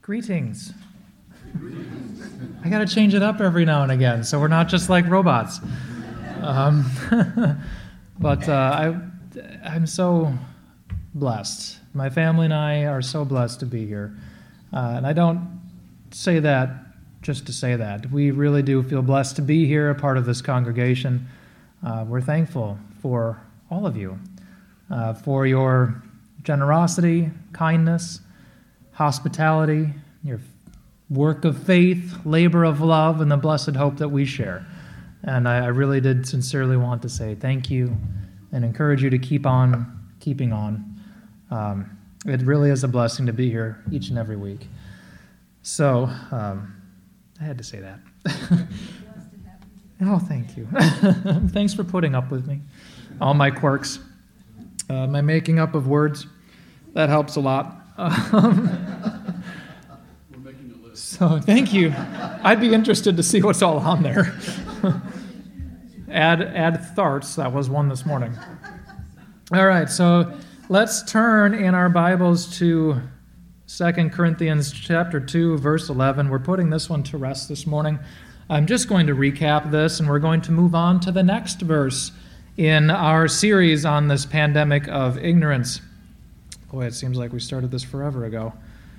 Greetings. I got to change it up every now and again, so we're not just like robots. But I'm so blessed. My family and I are so blessed to be here. And I don't say that just to say that. We really do feel blessed to be here, a part of this congregation. We're thankful for all of you, for your generosity, kindness, hospitality, your work of faith, labor of love, and the blessed hope that we share. And I really did sincerely want to say thank you and encourage you to keep on keeping on. It really is a blessing to be here each and every week. So, I had to say that. Oh, thank you. Thanks for putting up with me. All my quirks. My making up of words, that helps a lot. We're making a list. So thank you. I'd be interested to see what's all on there. Add tharts. That was one this morning. All right, so let's turn in our Bibles to 2 Corinthians chapter 2, verse 11. We're putting this one to rest this morning. I'm just going to recap this, and we're going to move on to the next verse in our series on this pandemic of ignorance. Boy, it seems like we started this forever ago.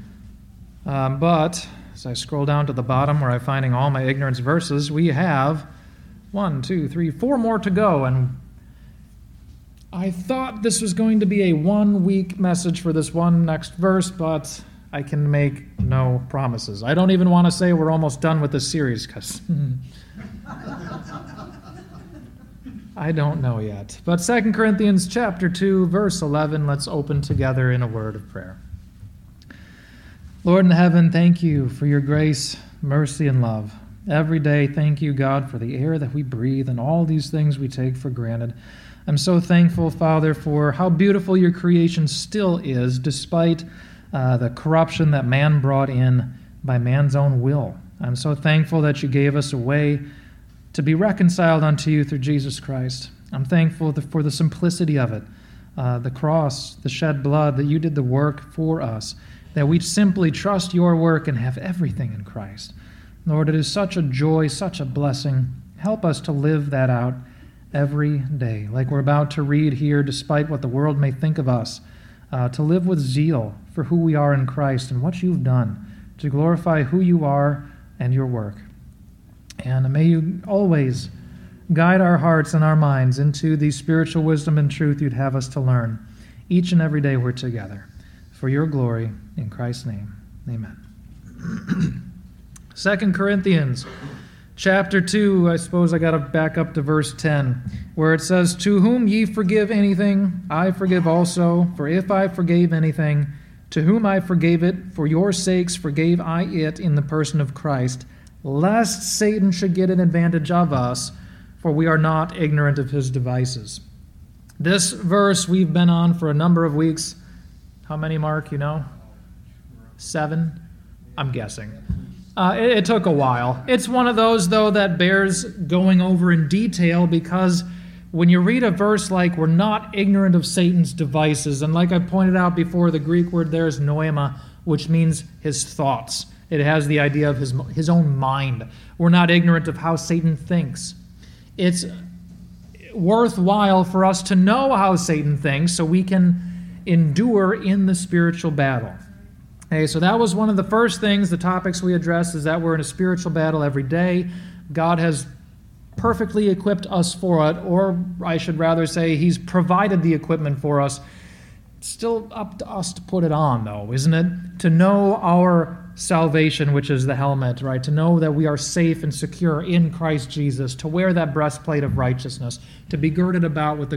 But as I scroll down to the bottom where I'm finding all my ignorance verses, we have 4 more to go. And I thought this was going to be a 1-week message for this one next verse, but I can make no promises. I don't even want to say we're almost done with this series because I don't know yet. But 2 Corinthians chapter 2, verse 11, let's open together in a word of prayer. Lord in heaven, thank you for your grace, mercy, and love. Every day, thank you, God, for the air that we breathe and all these things we take for granted. I'm so thankful, Father, for how beautiful your creation still is, despite the corruption that man brought in by man's own will. I'm so thankful that you gave us a way to be reconciled unto you through Jesus Christ. I'm thankful for the simplicity of it, the cross, the shed blood, that you did the work for us, that we simply trust your work and have everything in Christ. Lord, it is such a joy, such a blessing. Help us to live that out every day, like we're about to read here, despite what the world may think of us, to live with zeal for who we are in Christ and what you've done, to glorify who you are and your work. And may you always guide our hearts and our minds into the spiritual wisdom and truth you'd have us to learn each and every day we're together. For your glory, in Christ's name, amen. 2 Corinthians chapter 2, I suppose I got to back up to verse 10, where it says, "To whom ye forgive anything, I forgive also. For if I forgave anything, to whom I forgave it, for your sakes forgave I it in the person of Christ, lest Satan should get an advantage of us, for we are not ignorant of his devices." This verse we've been on for a number of weeks. How many, Mark, you know? 7? I'm guessing. It took a while. It's one of those, though, that bears going over in detail, because when you read a verse like we're not ignorant of Satan's devices, and like I pointed out before, the Greek word there is noema, which means his thoughts. It has the idea of his own mind. We're not ignorant of how Satan thinks. It's worthwhile for us to know how Satan thinks so we can endure in the spiritual battle. Okay, so that was one of the first things, the topics we addressed, is that we're in a spiritual battle every day. God has perfectly equipped us for it, or I should rather say he's provided the equipment for us. It's still up to us to put it on, though, isn't it? To know our salvation, which is the helmet, right? To know that we are safe and secure in Christ Jesus, to wear that breastplate of righteousness, to be girded about with the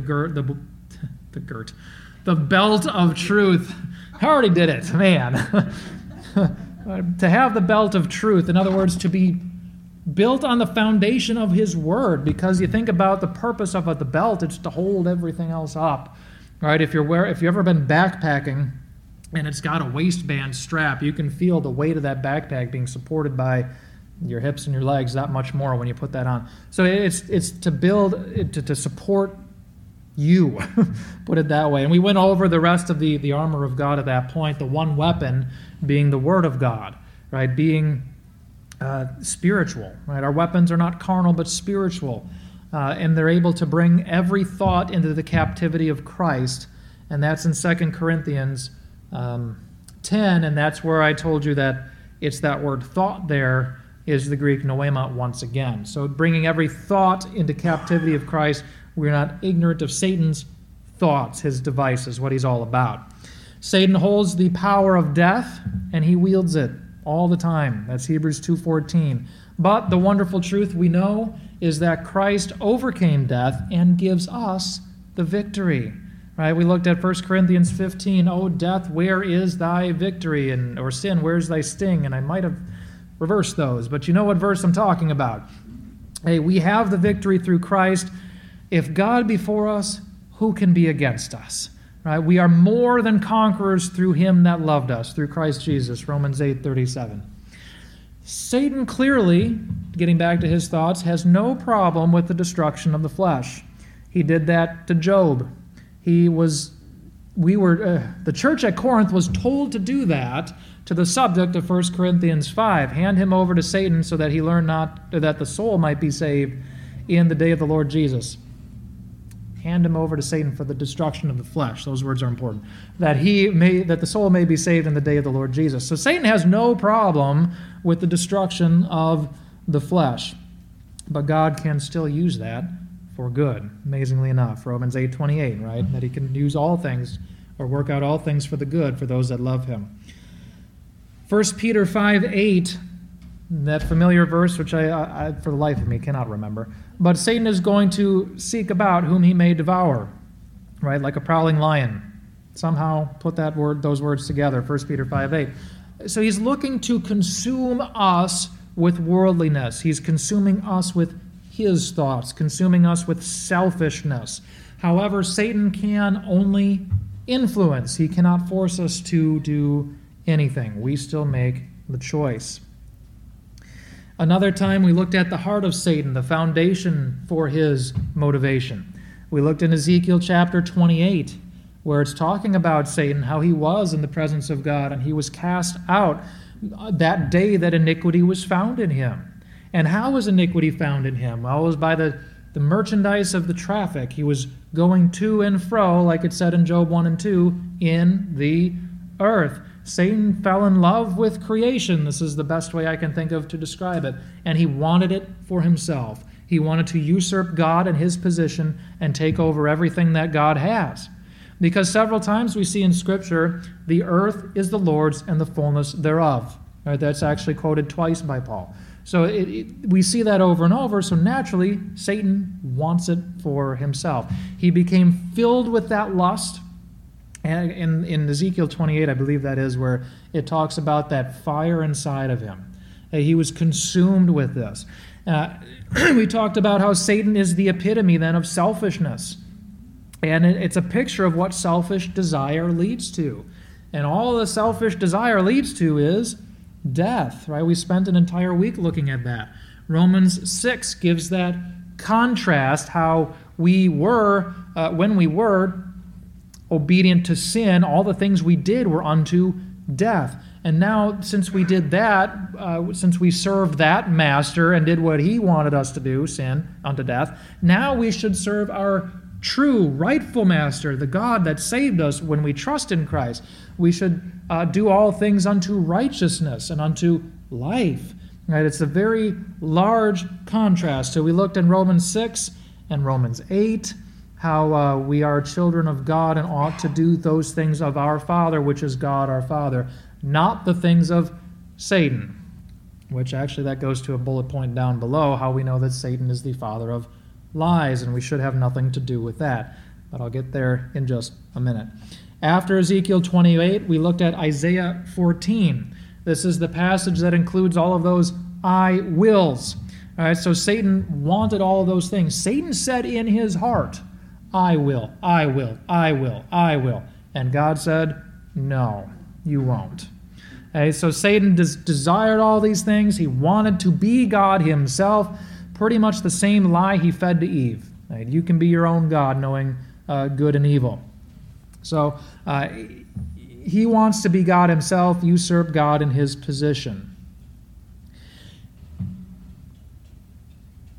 belt of truth. I already did it, man. To have the belt of truth, in other words, to be built on the foundation of his word, because you think about the purpose of the belt, it's to hold everything else up, right? If you've ever been backpacking and it's got a waistband strap, you can feel the weight of that backpack being supported by your hips and your legs that much more when you put that on. So it's to build, to support you, put it that way. And we went over the rest of the armor of God at that point, the one weapon being the Word of God. right? Being spiritual, right? Our weapons are not carnal, but spiritual. And they're able to bring every thought into the captivity of Christ. And that's in 2 Corinthians 10, and that's where I told you that it's that word thought there is the Greek noema once again. So bringing every thought into captivity of Christ, we're not ignorant of Satan's thoughts, his devices, what he's all about. Satan holds the power of death, and he wields it all the time. That's Hebrews 2:14. But the wonderful truth we know is that Christ overcame death and gives us the victory. Right? We looked at 1 Corinthians 15, "O death, where is thy victory?" Or sin, where's thy sting? And I might have reversed those, but you know what verse I'm talking about. Hey, we have the victory through Christ. If God be for us, who can be against us? Right? We are more than conquerors through him that loved us, through Christ Jesus, Romans 8:37. Satan clearly, getting back to his thoughts, has no problem with the destruction of the flesh. He did that to Job. The church at Corinth was told to do that to the subject of 1 Corinthians 5. Hand him over to Satan so that he learn not, that the soul might be saved in the day of the Lord Jesus. Hand him over to Satan for the destruction of the flesh. Those words are important. That the soul may be saved in the day of the Lord Jesus. So Satan has no problem with the destruction of the flesh. But God can still use that for good, amazingly enough. Romans 8:28, right? That he can use all things or work out all things for the good for those that love him. 1 Peter 5:8, that familiar verse, which I for the life of me cannot remember. But Satan is going to seek about whom he may devour, right? Like a prowling lion. Somehow put those words together, 1 Peter 5:8. So he's looking to consume us with worldliness. He's consuming us with his thoughts, consuming us with selfishness. However, Satan can only influence. He cannot force us to do anything. We still make the choice. Another time we looked at the heart of Satan, the foundation for his motivation. We looked in Ezekiel chapter 28, where it's talking about Satan, how he was in the presence of God, and he was cast out that day that iniquity was found in him. And how was iniquity found in him? Well, it was by the merchandise of the traffic. He was going to and fro, like it said in Job 1 and 2, in the earth. Satan fell in love with creation. This is the best way I can think of to describe it. And he wanted it for himself. He wanted to usurp God and his position and take over everything that God has. Because several times we see in Scripture, the earth is the Lord's and the fullness thereof. Right? That's actually quoted twice by Paul. So we see that over and over, so naturally, Satan wants it for himself. He became filled with that lust. And in Ezekiel 28, I believe that is, where it talks about that fire inside of him. He was consumed with this. We talked about how Satan is the epitome, then, of selfishness. And it's a picture of what selfish desire leads to. And all the selfish desire leads to is death, right? We spent an entire week looking at that. Romans 6 gives that contrast, how we were, when we were obedient to sin, all the things we did were unto death. And now, since we did that, since we served that master and did what he wanted us to do, sin unto death, now we should serve our true, rightful master, the God that saved us when we trust in Christ. We should do all things unto righteousness and unto life. Right? It's a very large contrast. So we looked in Romans 6 and Romans 8, how we are children of God and ought to do those things of our Father, which is God our Father, not the things of Satan, which actually that goes to a bullet point down below, how we know that Satan is the father of lies, and we should have nothing to do with that. But I'll get there in just a minute. After Ezekiel 28, we looked at Isaiah 14. This is the passage that includes all of those I wills. All right, so Satan wanted all of those things. Satan said in his heart, I will, I will, I will, I will. And God said, no, you won't. Okay, so Satan desired all these things. He wanted to be God himself. Pretty much the same lie he fed to Eve. Right? You can be your own God, knowing good and evil. So he wants to be God himself, usurp God in his position.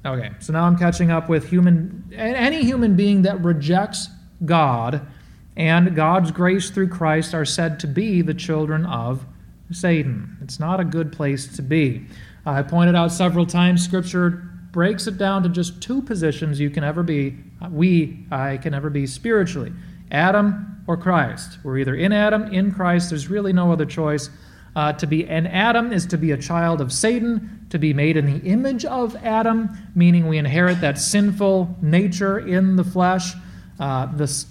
Okay, so now I'm catching up with any human being that rejects God and God's grace through Christ are said to be the children of Satan. It's not a good place to be. I pointed out several times Scripture breaks it down to just two positions I can ever be spiritually. Adam or Christ. We're either in Adam, in Christ. There's really no other choice. To be in Adam is to be a child of Satan, to be made in the image of Adam, meaning we inherit that sinful nature in the flesh. That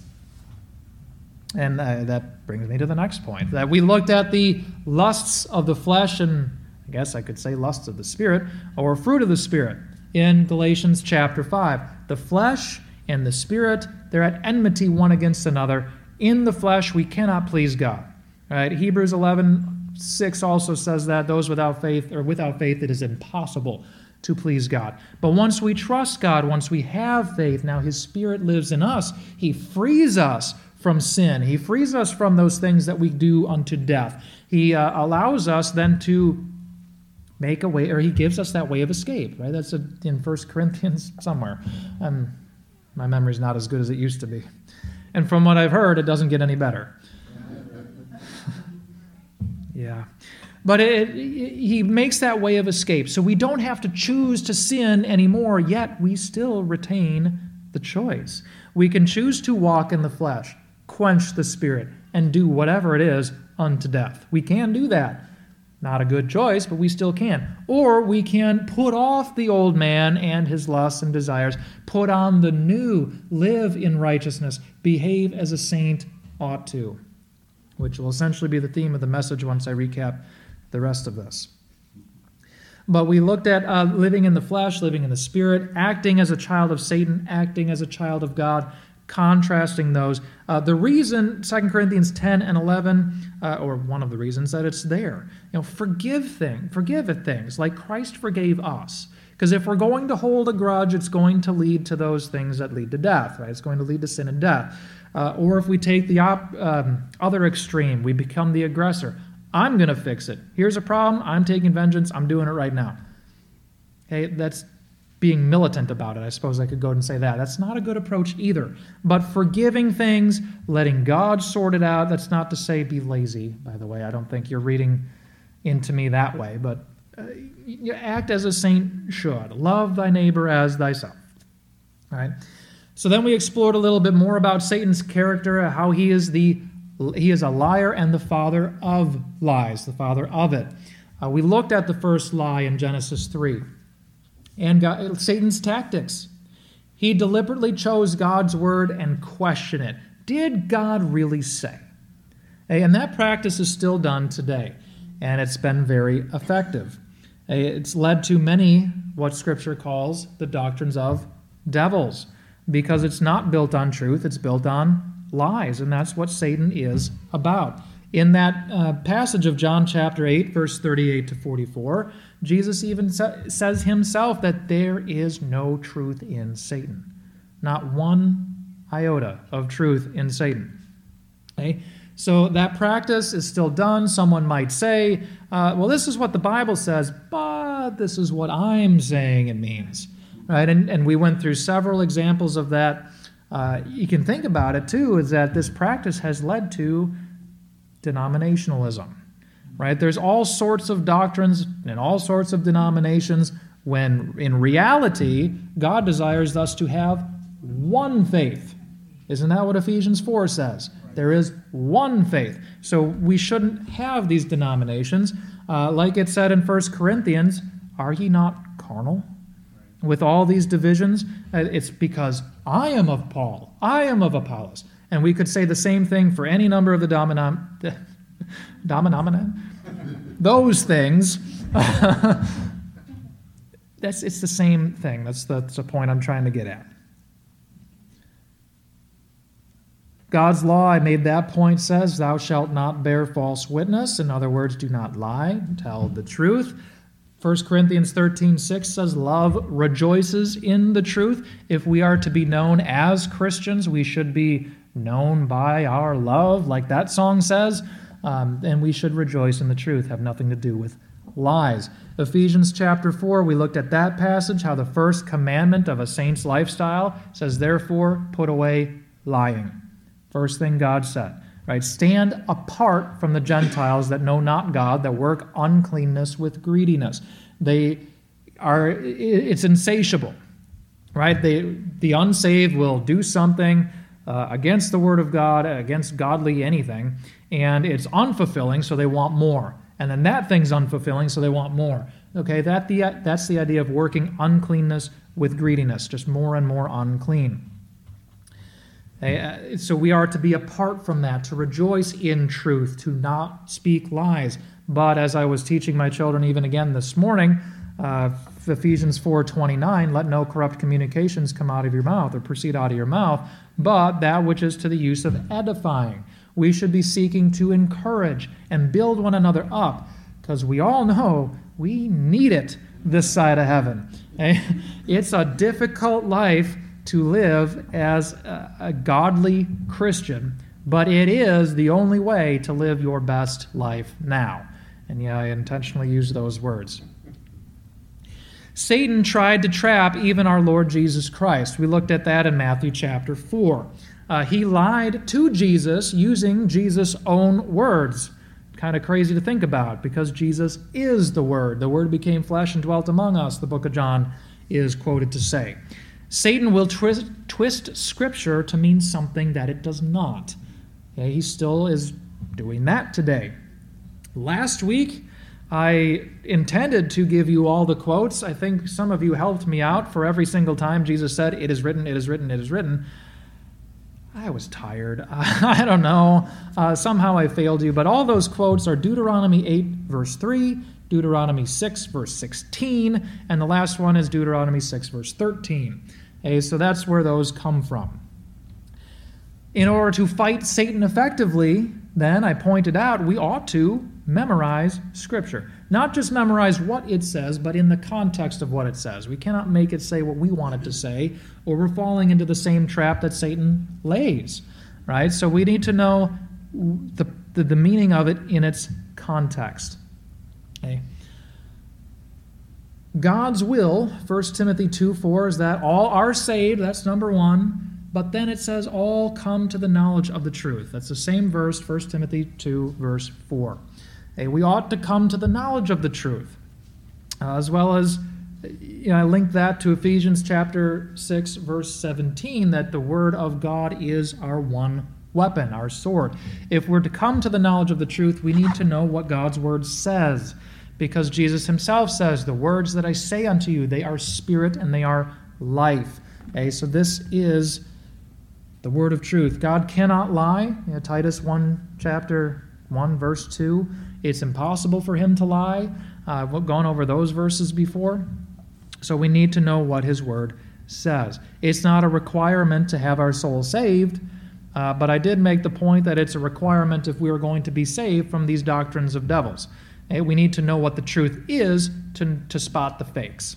brings me to the next point, that we looked at the lusts of the flesh, and I guess I could say lusts of the Spirit, or fruit of the Spirit, in Galatians chapter 5. The flesh and the Spirit, they're at enmity one against another. In the flesh, we cannot please God. Right? Hebrews 11:6 also says that those without faith, it is impossible to please God. But once we trust God, once we have faith, now His Spirit lives in us. He frees us from sin. He frees us from those things that we do unto death. He allows us then to make a way, or He gives us that way of escape. Right? That's in 1 Corinthians somewhere. My memory's not as good as it used to be. And from what I've heard, it doesn't get any better. Yeah. But He makes that way of escape. So we don't have to choose to sin anymore, yet we still retain the choice. We can choose to walk in the flesh, quench the Spirit, and do whatever it is unto death. We can do that. Not a good choice, but we still can. Or we can put off the old man and his lusts and desires, put on the new, live in righteousness, behave as a saint ought to, which will essentially be the theme of the message once I recap the rest of this. But we looked at living in the flesh, living in the Spirit, acting as a child of Satan, acting as a child of God, contrasting those. The reason, 2 Corinthians 10 and 11, or one of the reasons that it's there, forgive things like Christ forgave us. Because if we're going to hold a grudge, it's going to lead to those things that lead to death, right? It's going to lead to sin and death. Or if we take the other extreme, we become the aggressor. I'm going to fix it. Here's a problem. I'm taking vengeance. I'm doing it right now. Okay, that's being militant about it. I suppose I could go and say that. That's not a good approach either. But forgiving things, letting God sort it out, that's not to say be lazy, by the way. I don't think you're reading into me that way. But you act as a saint should. Love thy neighbor as thyself. All right. So then we explored a little bit more about Satan's character, how he is a liar and the father of lies, the father of it. We looked at the first lie in Genesis 3 and Satan's tactics. He deliberately chose God's word and questioned it. Did God really say? And that practice is still done today, and it's been very effective. It's led to many, what Scripture calls the doctrines of devils, because it's not built on truth, it's built on lies, and that's what Satan is about. In that passage of John chapter 8, verse 38 to 44, Jesus even says himself that there is no truth in Satan. Not one iota of truth in Satan. Okay? So that practice is still done. Someone might say, well, this is what the Bible says, but this is what I'm saying it means. Right? And we went through several examples of that. You can think about it, too, is that this practice has led to denominationalism. Right? There's all sorts of doctrines and all sorts of denominations when, in reality, God desires us to have one faith. Isn't that what Ephesians 4 says? There is one faith. So we shouldn't have these denominations. Like it said in 1 Corinthians, are ye not carnal? With all these divisions, it's because I am of Paul, I am of Apollos. And we could say the same thing for any number of the those things. It's the same thing. That's the point I'm trying to get at. God's law, I made that point, says, thou shalt not bear false witness. In other words, do not lie, tell the truth. 1 Corinthians 13:6 says, love rejoices in the truth. If we are to be known as Christians, we should be known by our love, like that song says, and we should rejoice in the truth, have nothing to do with lies. Ephesians chapter 4, we looked at that passage, how the first commandment of a saint's lifestyle says, therefore, put away lying. First thing God said, right? Stand apart from the Gentiles that know not God, that work uncleanness with greediness. It's insatiable, right? The unsaved will do something against the Word of God, against godly anything, and it's unfulfilling, so they want more. And then that thing's unfulfilling, so they want more. Okay, that's the idea of working uncleanness with greediness, just more and more unclean. Okay, so we are to be apart from that, to rejoice in truth, to not speak lies. But as I was teaching my children even again this morning, Ephesians 4:29, let no corrupt communications come out of your mouth or proceed out of your mouth, but that which is to the use of edifying. We should be seeking to encourage and build one another up, because we all know we need it this side of heaven. Okay? It's a difficult life to live as a godly Christian, but it is the only way to live your best life now. And yeah, I intentionally use those words. Satan tried to trap even our Lord Jesus Christ. We looked at that in Matthew chapter 4. He lied to Jesus using Jesus' own words. Kind of crazy to think about, because Jesus is the Word. The Word became flesh and dwelt among us, the book of John is quoted to say. Satan will twist Scripture to mean something that it does not. Okay, he still is doing that today. Last week, I intended to give you all the quotes. I think some of you helped me out. For every single time Jesus said, it is written, it is written, it is written. I was tired. I don't know. Somehow I failed you. But all those quotes are Deuteronomy 8, verse 3, Deuteronomy 6, verse 16, and the last one is Deuteronomy 6, verse 13. Okay, so that's where those come from. In order to fight Satan effectively, then, I pointed out, we ought to memorize Scripture. Not just memorize what it says, but in the context of what it says. We cannot make it say what we want it to say, or we're falling into the same trap that Satan lays, right? So we need to know the meaning of it in its context. Okay. God's will, 1 Timothy 2:4, is that all are saved, that's number one. But then it says, all come to the knowledge of the truth. That's the same verse, 1 Timothy 2, verse 4. We ought to come to the knowledge of the truth. As well as, I link that to Ephesians chapter 6, verse 17, that the Word of God is our one weapon, our sword. If we're to come to the knowledge of the truth, we need to know what God's Word says. Because Jesus himself says, the words that I say unto you, they are spirit and they are life. So this is the word of truth. God cannot lie. Titus 1, chapter 1, verse 2. It's impossible for him to lie. We've gone over those verses before. So we need to know what his word says. It's not a requirement to have our soul saved, but I did make the point that it's a requirement if we are going to be saved from these doctrines of devils. We need to know what the truth is to spot the fakes.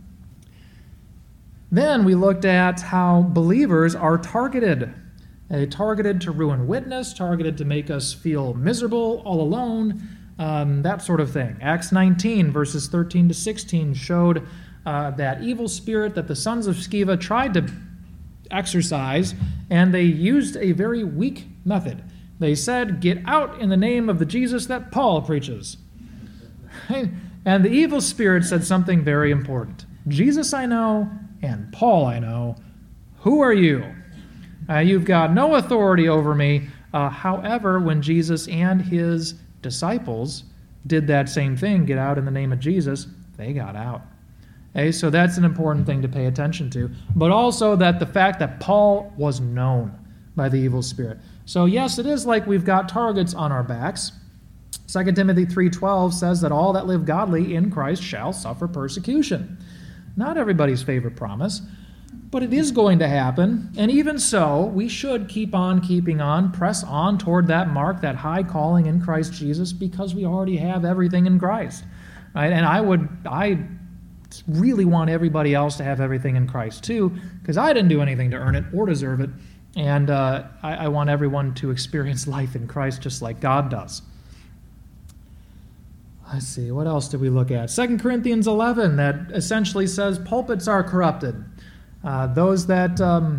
Then we looked at how believers are targeted. Targeted to ruin witness, targeted to make us feel miserable, all alone, that sort of thing. Acts 19, verses 13 to 16 showed that evil spirit that the sons of Sceva tried to exorcise, and they used a very weak method. They said, get out in the name of the Jesus that Paul preaches. And the evil spirit said something very important. Jesus I know, and Paul I know. Who are you? You've got no authority over me. However, when Jesus and his disciples did that same thing, get out in the name of Jesus, they got out. So that's an important thing to pay attention to. But also that the fact that Paul was known by the evil spirit. So yes, it is like we've got targets on our backs. 2 Timothy 3:12 says that all that live godly in Christ shall suffer persecution. Not everybody's favorite promise, but it is going to happen. And even so, we should keep on keeping on, press on toward that mark, that high calling in Christ Jesus, because we already have everything in Christ. Right? And I really want everybody else to have everything in Christ too, because I didn't do anything to earn it or deserve it. And I want everyone to experience life in Christ just like God does. Let's see, what else did we look at? 2 Corinthians 11, that essentially says pulpits are corrupted. Those that, now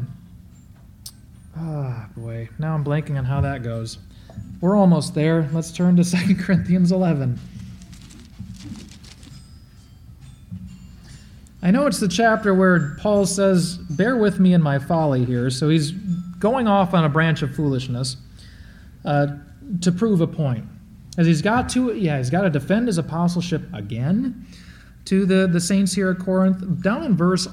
I'm blanking on how that goes. We're almost there. Let's turn to 2 Corinthians 11. I know it's the chapter where Paul says, bear with me in my folly here. So he's going off on a branch of foolishness to prove a point. As he's got to defend his apostleship again to the saints here at Corinth. Down in verse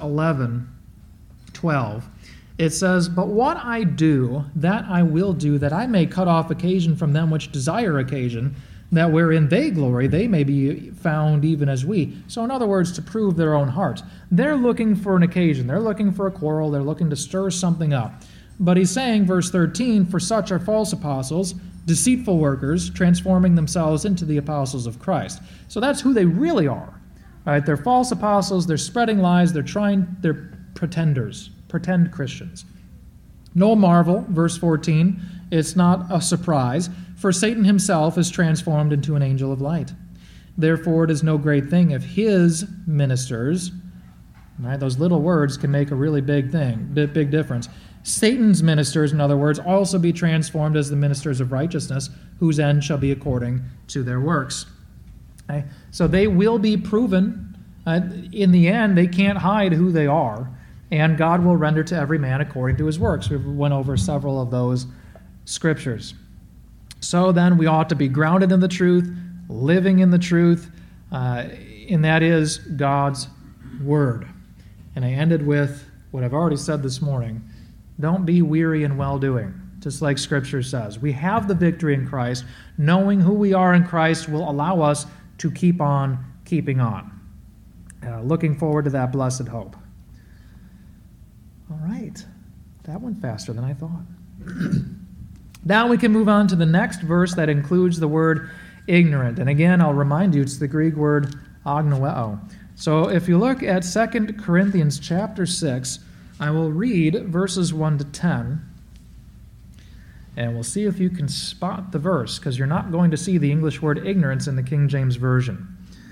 12, it says, but what I do, that I will do, that I may cut off occasion from them which desire occasion, that wherein they glory, they may be found even as we. So in other words, to prove their own hearts. They're looking for an occasion. They're looking for a quarrel. They're looking to stir something up. But he's saying, verse 13, for such are false apostles, deceitful workers, transforming themselves into the apostles of Christ. So that's who they really are. Right? They're false apostles. They're spreading lies. They're pretenders, pretend Christians. No marvel, verse 14, it's not a surprise, for Satan himself is transformed into an angel of light. Therefore, it is no great thing if his ministers, right, those little words can make a really big difference. Satan's ministers, in other words, also be transformed as the ministers of righteousness, whose end shall be according to their works. Okay? So they will be proven. In the end, they can't hide who they are, and God will render to every man according to his works. We went over several of those scriptures. So then we ought to be grounded in the truth, living in the truth, and that is God's word. And I ended with what I've already said this morning. Don't be weary in well-doing, just like Scripture says. We have the victory in Christ. Knowing who we are in Christ will allow us to keep on keeping on. Looking forward to that blessed hope. All right. That went faster than I thought. Now we can move on to the next verse that includes the word ignorant. And again, I'll remind you, it's the Greek word agnoeo. So if you look at 2 Corinthians chapter 6, I will read verses 1 to 10, and we'll see if you can spot the verse, because you're not going to see the English word ignorance in the King James Version.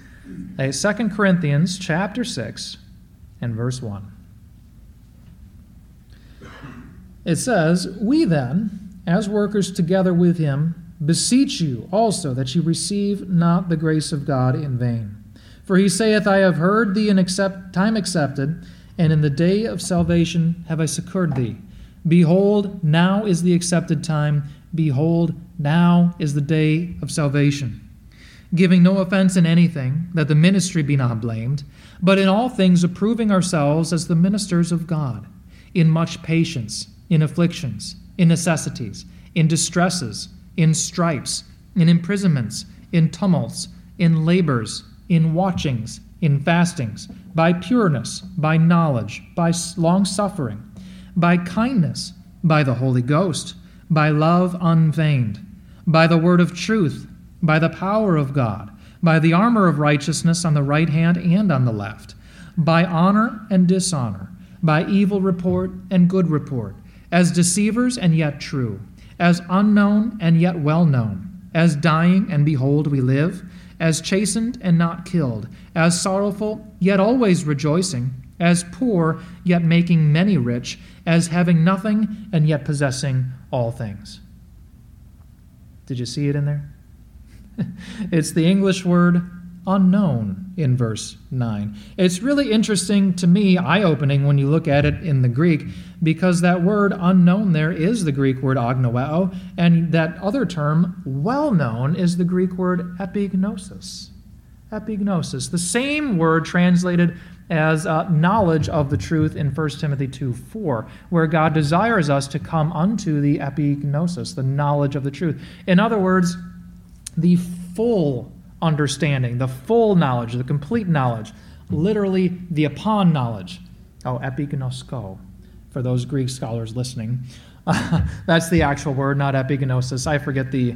2 Corinthians chapter 6 and verse 1. It says, we then, as workers together with him, beseech you also that you receive not the grace of God in vain. For he saith, I have heard thee in time accepted, and in the day of salvation have I succored thee. Behold, now is the accepted time. Behold, now is the day of salvation. Giving no offense in anything, that the ministry be not blamed, but in all things approving ourselves as the ministers of God, in much patience, in afflictions, in necessities, in distresses, in stripes, in imprisonments, in tumults, in labors, in watchings, in fastings, by pureness, by knowledge, by long-suffering, by kindness, by the Holy Ghost, by love unfeigned, by the word of truth, by the power of God, by the armor of righteousness on the right hand and on the left, by honor and dishonor, by evil report and good report, as deceivers and yet true, as unknown and yet well known, as dying and behold we live, as chastened and not killed, as sorrowful yet always rejoicing, as poor yet making many rich, as having nothing and yet possessing all things. Did you see it in there? It's the English word unknown in verse 9. It's really interesting to me, eye-opening when you look at it in the Greek, because that word unknown there is the Greek word agnoeo, and that other term, well-known, is the Greek word epignosis. Epignosis, the same word translated as knowledge of the truth in 1 Timothy 2:4, where God desires us to come unto the epignosis, the knowledge of the truth. In other words, the full understanding, the full knowledge, the complete knowledge, literally the upon knowledge. Oh, epignosko, for those Greek scholars listening. That's the actual word, not epignosis. I forget the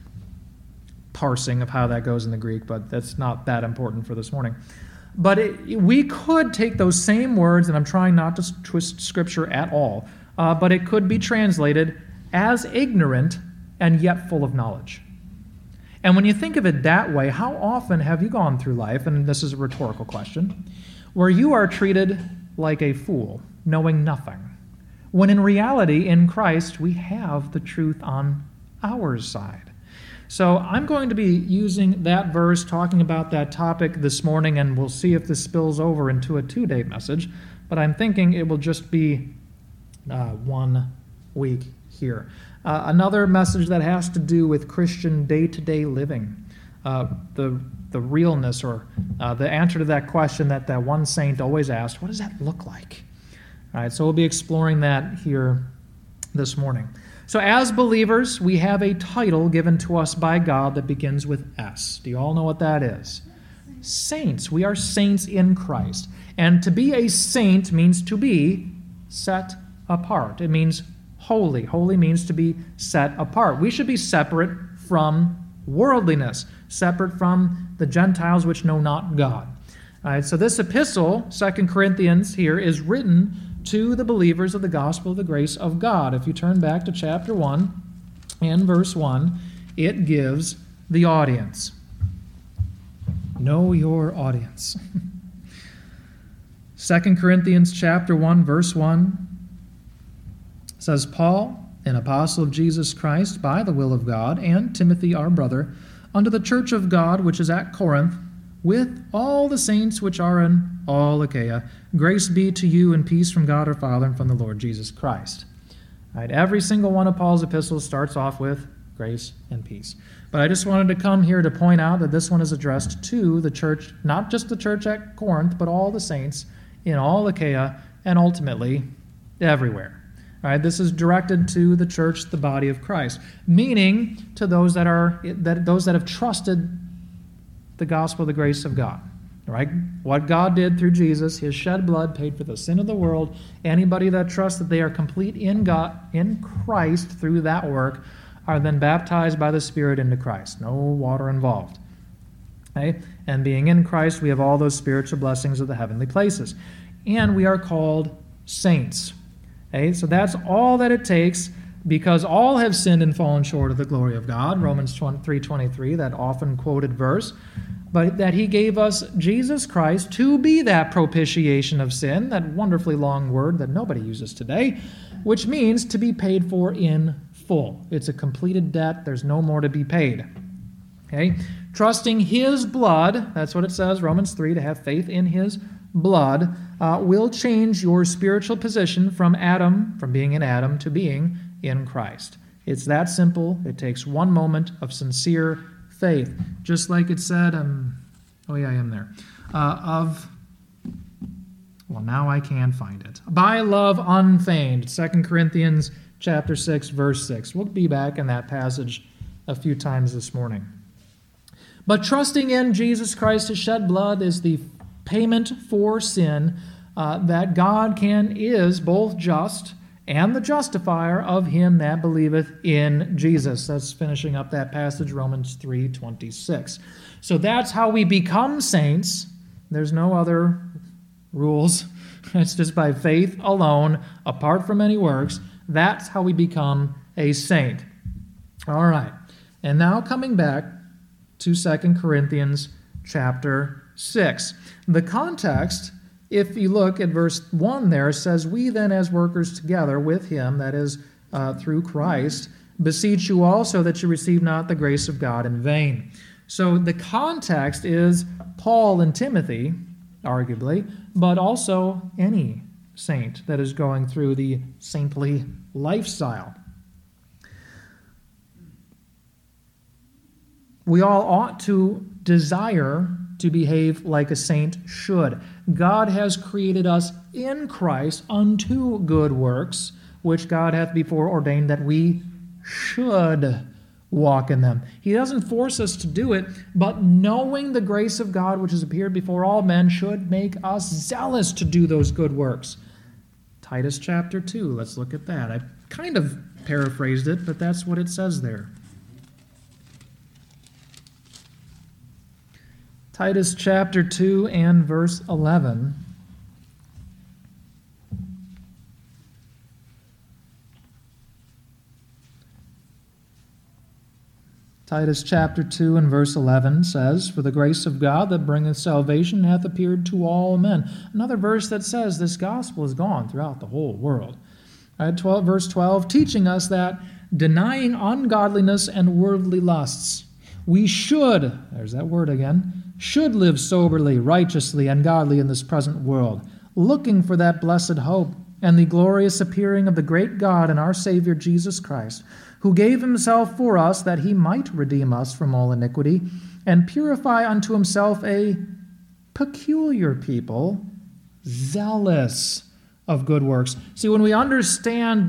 parsing of how that goes in the Greek, but that's not that important for this morning. But we could take those same words, and I'm trying not to twist Scripture at all, but it could be translated as ignorant and yet full of knowledge. And when you think of it that way, how often have you gone through life, and this is a rhetorical question, where you are treated like a fool, knowing nothing, when in reality, in Christ, we have the truth on our side? So I'm going to be using that verse, talking about that topic this morning, and we'll see if this spills over into a 2-day message. But I'm thinking it will just be 1 week here. Another message that has to do with Christian day-to-day living, the realness, or the answer to that question that one saint always asked, what does that look like? All right, so we'll be exploring that here this morning. So as believers, we have a title given to us by God that begins with S. Do you all know what that is? Saints. We are saints in Christ. And to be a saint means to be set apart. It means holy. Holy means to be set apart. We should be separate from worldliness, separate from the Gentiles which know not God. All right, so this epistle, 2 Corinthians here, is written to the believers of the gospel of the grace of God. If you turn back to chapter 1 and verse 1, it gives the audience. Know your audience. 2 Corinthians chapter 1, verse 1 says, Paul, an apostle of Jesus Christ by the will of God, and Timothy our brother, unto the church of God which is at Corinth, with all the saints which are in all Achaia, grace be to you and peace from God our Father and from the Lord Jesus Christ. All right, every single one of Paul's epistles starts off with grace and peace. But I just wanted to come here to point out that this one is addressed to the church, not just the church at Corinth, but all the saints in all Achaia and ultimately everywhere. All right, this is directed to the church, the body of Christ, meaning to those that have trusted the gospel of the grace of God. Right? What God did through Jesus, his shed blood paid for the sin of the world. Anybody that trusts that they are complete in God, in Christ through that work, are then baptized by the Spirit into Christ. No water involved. Okay? And being in Christ, we have all those spiritual blessings of the heavenly places. And we are called saints. Okay? So that's all that it takes, because all have sinned and fallen short of the glory of God. Romans 3:23, that often quoted verse. But that he gave us Jesus Christ to be that propitiation of sin, that wonderfully long word that nobody uses today, which means to be paid for in full. It's a completed debt. There's no more to be paid. Okay? Trusting his blood, that's what it says, Romans 3, to have faith in his blood, will change your spiritual position from being in Adam, to being in Christ. It's that simple. It takes one moment of sincere faith, just like it said, now I can find it. By love unfeigned, 2 Corinthians chapter 6, verse 6. We'll be back in that passage a few times this morning. But trusting in Jesus Christ, his shed blood, is the payment for sin, that God is both just and the justifier of him that believeth in Jesus. That's finishing up that passage, Romans 3:26. So that's how we become saints. There's no other rules. It's just by faith alone, apart from any works. That's how we become a saint. All right. And now coming back to 2 Corinthians chapter 6. The context, if you look at verse 1 there, says, we then as workers together with him, that is, through Christ, beseech you also that you receive not the grace of God in vain. So the context is Paul and Timothy, arguably, but also any saint that is going through the saintly lifestyle. We all ought to desire to behave like a saint should. God has created us in Christ unto good works, which God hath before ordained that we should walk in them. He doesn't force us to do it, but knowing the grace of God which has appeared before all men should make us zealous to do those good works. Titus chapter 2, let's look at that. I kind of paraphrased it, but that's what it says there. Titus chapter 2 and verse 11. Titus chapter 2 and verse 11 says, "For the grace of God that bringeth salvation hath appeared to all men." Another verse that says this gospel is gone throughout the whole world. Verse 12, teaching us that denying ungodliness and worldly lusts, we should, there's that word again, should live soberly, righteously, and godly in this present world, looking for that blessed hope and the glorious appearing of the great God and our Savior Jesus Christ, who gave himself for us that he might redeem us from all iniquity and purify unto himself a peculiar people, zealous of good works. See, when we understand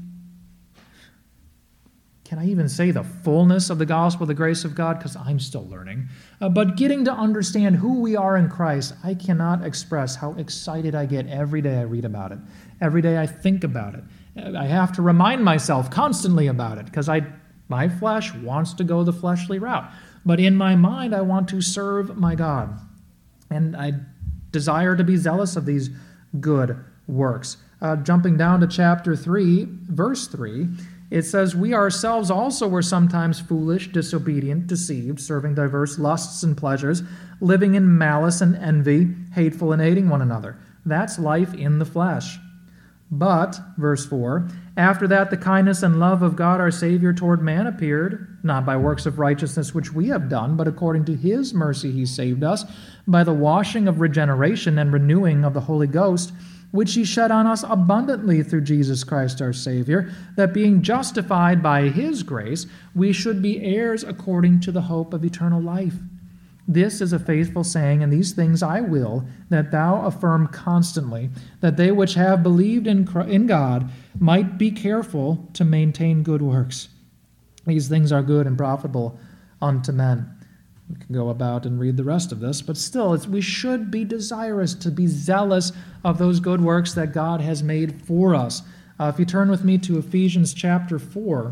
can I even say the fullness of the gospel, the grace of God? Because I'm still learning. But getting to understand who we are in Christ, I cannot express how excited I get every day I read about it. Every day I think about it. I have to remind myself constantly about it because my flesh wants to go the fleshly route. But in my mind, I want to serve my God. And I desire to be zealous of these good works. Jumping down to chapter 3, verse 3, it says, "We ourselves also were sometimes foolish, disobedient, deceived, serving diverse lusts and pleasures, living in malice and envy, hateful and hating one another." That's life in the flesh. "But," verse 4, "after that the kindness and love of God our Savior toward man appeared, not by works of righteousness which we have done, but according to his mercy he saved us, by the washing of regeneration and renewing of the Holy Ghost, which he shed on us abundantly through Jesus Christ our Savior, that being justified by his grace, we should be heirs according to the hope of eternal life. This is a faithful saying, and these things I will, that thou affirm constantly, that they which have believed in God might be careful to maintain good works. These things are good and profitable unto men." We can go about and read the rest of this, but still, we should be desirous to be zealous of those good works that God has made for us. If you turn with me to Ephesians chapter 4.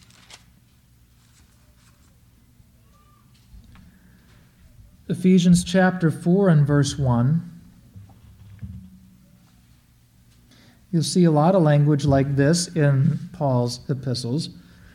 Ephesians chapter 4 and verse 1. You'll see a lot of language like this in Paul's epistles.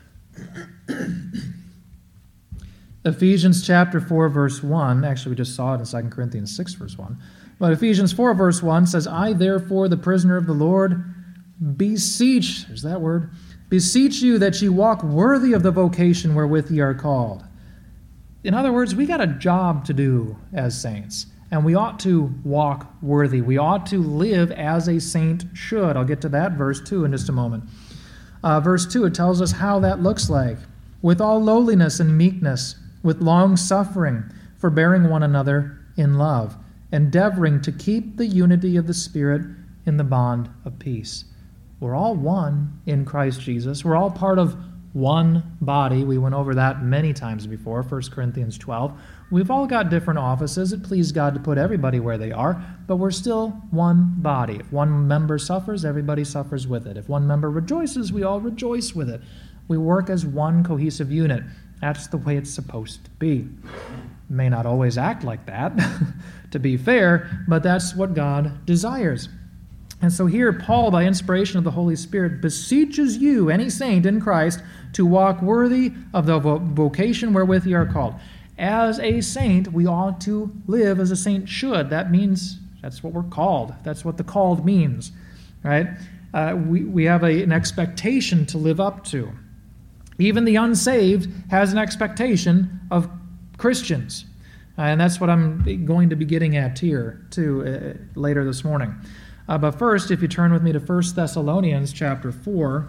Ephesians chapter 4 verse 1, actually we just saw it in 2 Corinthians 6 verse 1, but Ephesians 4 verse 1 says, "I therefore, the prisoner of the Lord, beseech," there's that word, "beseech you that ye walk worthy of the vocation wherewith ye are called." In other words, we got a job to do as saints, and we ought to walk worthy. We ought to live as a saint should. I'll get to that verse 2 in just a moment. Verse 2, it tells us how that looks like. "With all lowliness and meekness, with long suffering, forbearing one another in love, endeavoring to keep the unity of the Spirit in the bond of peace." We're all one in Christ Jesus. We're all part of one body. We went over that many times before, 1 Corinthians 12. We've all got different offices. It pleased God to put everybody where they are, but we're still one body. If one member suffers, everybody suffers with it. If one member rejoices, we all rejoice with it. We work as one cohesive unit. That's the way it's supposed to be. May not always act like that, to be fair, but that's what God desires. And so here, Paul, by inspiration of the Holy Spirit, beseeches you, any saint in Christ, to walk worthy of the vocation wherewith you are called. As a saint, we ought to live as a saint should. That means that's what we're called. That's what the called means, right? We have an expectation to live up to. Even the unsaved has an expectation of Christians. And that's what I'm going to be getting at here, too, later this morning. But first, if you turn with me to 1 Thessalonians chapter 4,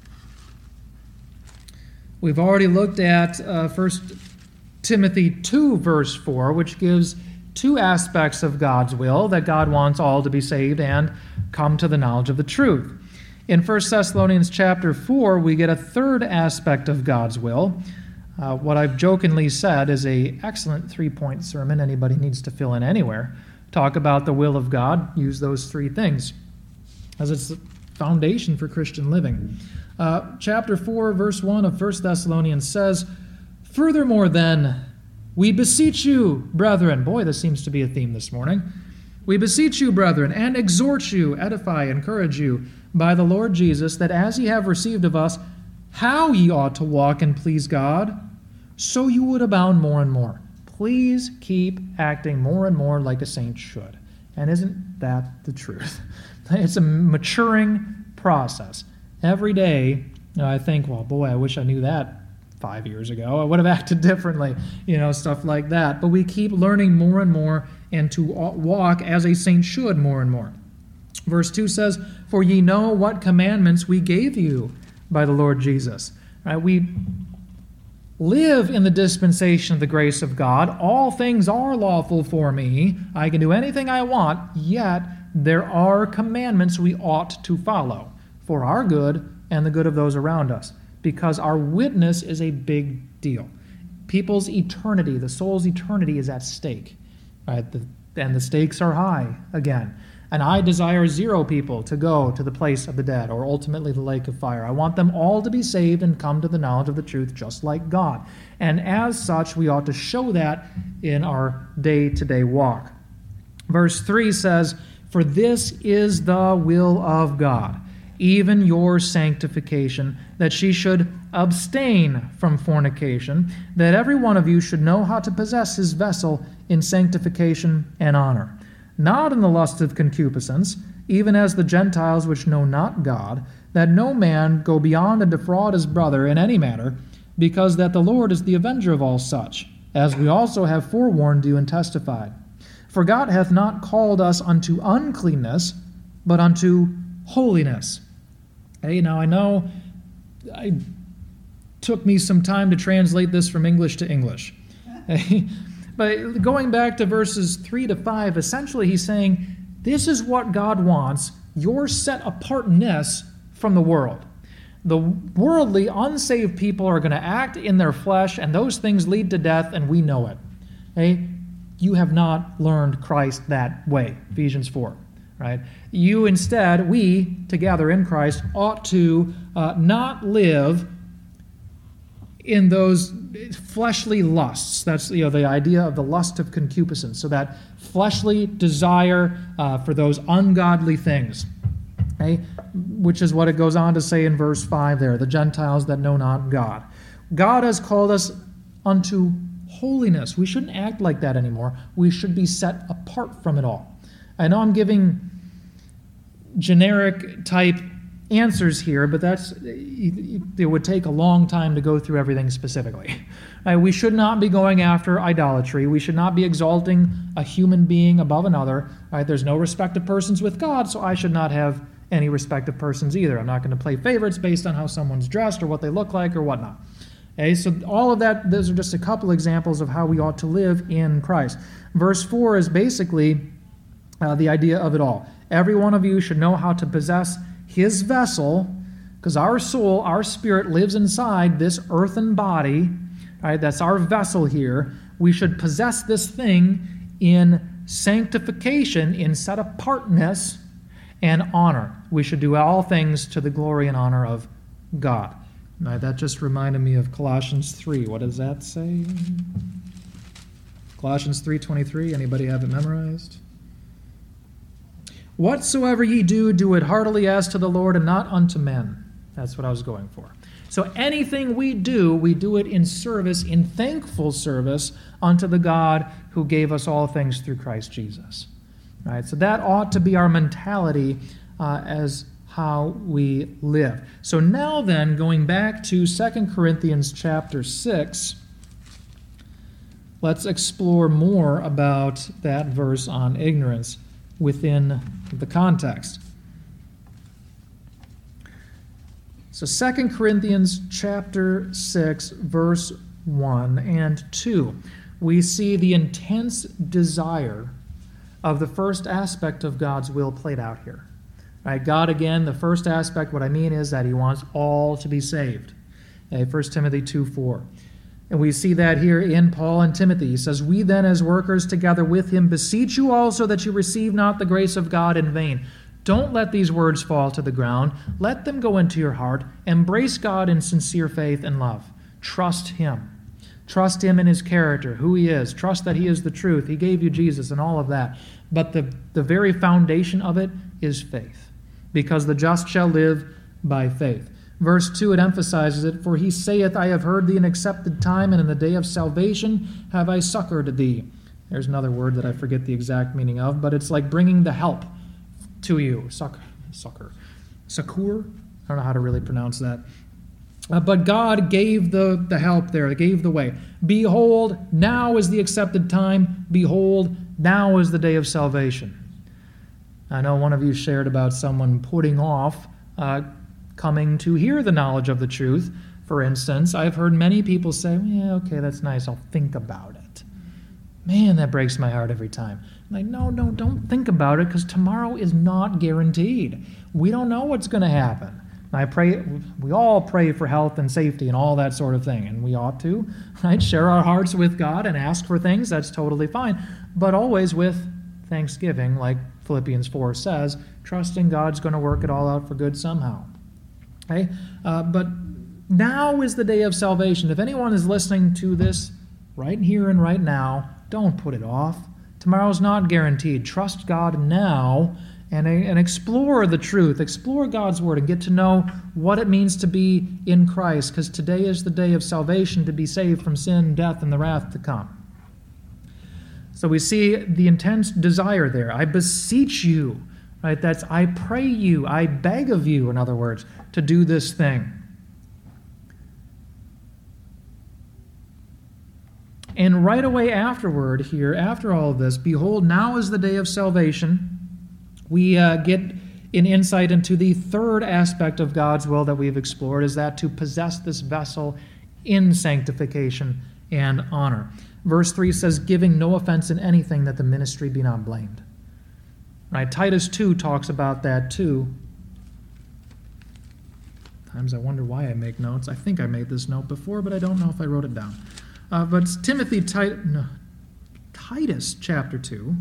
we've already looked at 1 Timothy 2, verse 4, which gives two aspects of God's will, that God wants all to be saved and come to the knowledge of the truth. In 1 Thessalonians chapter 4, we get a third aspect of God's will. What I've jokingly said is an excellent three-point sermon anybody needs to fill in anywhere. Talk about the will of God, use those three things, as it's the foundation for Christian living. Chapter 4, verse 1 of 1 Thessalonians says, "Furthermore then, we beseech you, brethren," boy, this seems to be a theme this morning, "we beseech you, brethren, and exhort you, edify, encourage you, by the Lord Jesus, that as ye have received of us how ye ought to walk and please God, so you would abound more and more. Please keep acting more and more like a saint should. And isn't that the truth? It's a maturing process. Every day, I think, well, boy, I wish I knew that 5 years ago. I would have acted differently, stuff like that. But we keep learning more and more and to walk as a saint should more and more. Verse 2 says, "For ye know what commandments we gave you by the Lord Jesus." Right? We live in the dispensation of the grace of God. All things are lawful for me. I can do anything I want, yet there are commandments we ought to follow for our good and the good of those around us, because our witness is a big deal. People's eternity, the soul's eternity is at stake. Right? And the stakes are high again. And I desire 0 people to go to the place of the dead, or ultimately the lake of fire. I want them all to be saved and come to the knowledge of the truth just like God. And as such, we ought to show that in our day-to-day walk. Verse 3 says, "For this is the will of God, even your sanctification, that she should abstain from fornication, that every one of you should know how to possess his vessel in sanctification and honor, not in the lust of concupiscence, even as the Gentiles which know not God, that no man go beyond and defraud his brother in any matter, because that the Lord is the avenger of all such, as we also have forewarned you and testified. For God hath not called us unto uncleanness, but unto holiness." Hey, now I know it took me some time to translate this from English to English. But going back to verses 3 to 5, essentially he's saying, this is what God wants, your set apartness from the world. The worldly, unsaved people are going to act in their flesh, and those things lead to death, and we know it. Okay? You have not learned Christ that way, Ephesians 4. Right? You instead, we, together in Christ, ought to not live in those fleshly lusts. That's the idea of the lust of concupiscence. So that fleshly desire for those ungodly things. Okay? Which is what it goes on to say in verse 5 there, the Gentiles that know not God. God has called us unto holiness. We shouldn't act like that anymore. We should be set apart from it all. I know I'm giving generic type answers here, but it would take a long time to go through everything specifically. We should not be going after idolatry. We should not be exalting a human being above another. There's no respect of persons with God, so I should not have any respect of persons either. I'm not going to play favorites based on how someone's dressed or what they look like or whatnot. Okay, so all of that, those are just a couple examples of how we ought to live in Christ. Verse 4 is basically the idea of it all. Every one of you should know how to possess his vessel, because our soul, our spirit lives inside this earthen body. Right, that's our vessel here. We should possess this thing in sanctification, in set apartness and honor. We should do all things to the glory and honor of God. Right, that just reminded me of Colossians 3. What does that say? Colossians 3:23. Anybody have it memorized? "Whatsoever ye do, do it heartily as to the Lord and not unto men." That's what I was going for. So anything we do it in service, in thankful service unto the God who gave us all things through Christ Jesus. Right? So that ought to be our mentality as how we live. So now then, going back to 2 Corinthians chapter 6, let's explore more about that verse on ignorance within the context. So 2 Corinthians chapter 6, verse 1 and 2, we see the intense desire of the first aspect of God's will played out here. Right? God, again, the first aspect, what I mean is that he wants all to be saved. 1 Timothy 2:4. And we see that here in Paul and Timothy. He says, "We then as workers together with him beseech you also that you receive not the grace of God in vain." Don't let these words fall to the ground. Let them go into your heart. Embrace God in sincere faith and love. Trust him. Trust him in his character, who he is. Trust that he is the truth. He gave you Jesus and all of that. But the very foundation of it is faith. Because the just shall live by faith. Verse 2, it emphasizes it, "For he saith, I have heard thee in accepted time, and in the day of salvation have I succored thee." There's another word that I forget the exact meaning of, but it's like bringing the help to you. Succor. I don't know how to really pronounce that. But God gave the help there, gave the way. "Behold, now is the accepted time. Behold, now is the day of salvation." I know one of you shared about someone putting off coming to hear the knowledge of the truth. For instance, I've heard many people say, "Yeah, okay, that's nice. I'll think about it." Man, that breaks my heart every time. I'm like, no, don't think about it, because tomorrow is not guaranteed. We don't know what's going to happen. We all pray for health and safety and all that sort of thing, and we ought to, right? Share our hearts with God and ask for things. That's totally fine. But always with thanksgiving, like Philippians 4 says, trusting God's going to work it all out for good somehow. Okay? But now is the day of salvation. If anyone is listening to this right here and right now, don't put it off. Tomorrow's not guaranteed. Trust God now and explore the truth. Explore God's Word and get to know what it means to be in Christ, because today is the day of salvation, to be saved from sin, death, and the wrath to come. So we see the intense desire there. I beseech you, right? That's I pray you, I beg of you, in other words, to do this thing. And right away afterward here, after all of this, "Behold, now is the day of salvation," we get an insight into the third aspect of God's will that we've explored, is that to possess this vessel in sanctification and honor. Verse 3 says, "Giving no offense in anything, that the ministry be not blamed." Right? Titus 2 talks about that too. Times I wonder why I make notes. I think I made this note before, but I don't know if I wrote it down. But it's Titus chapter 2.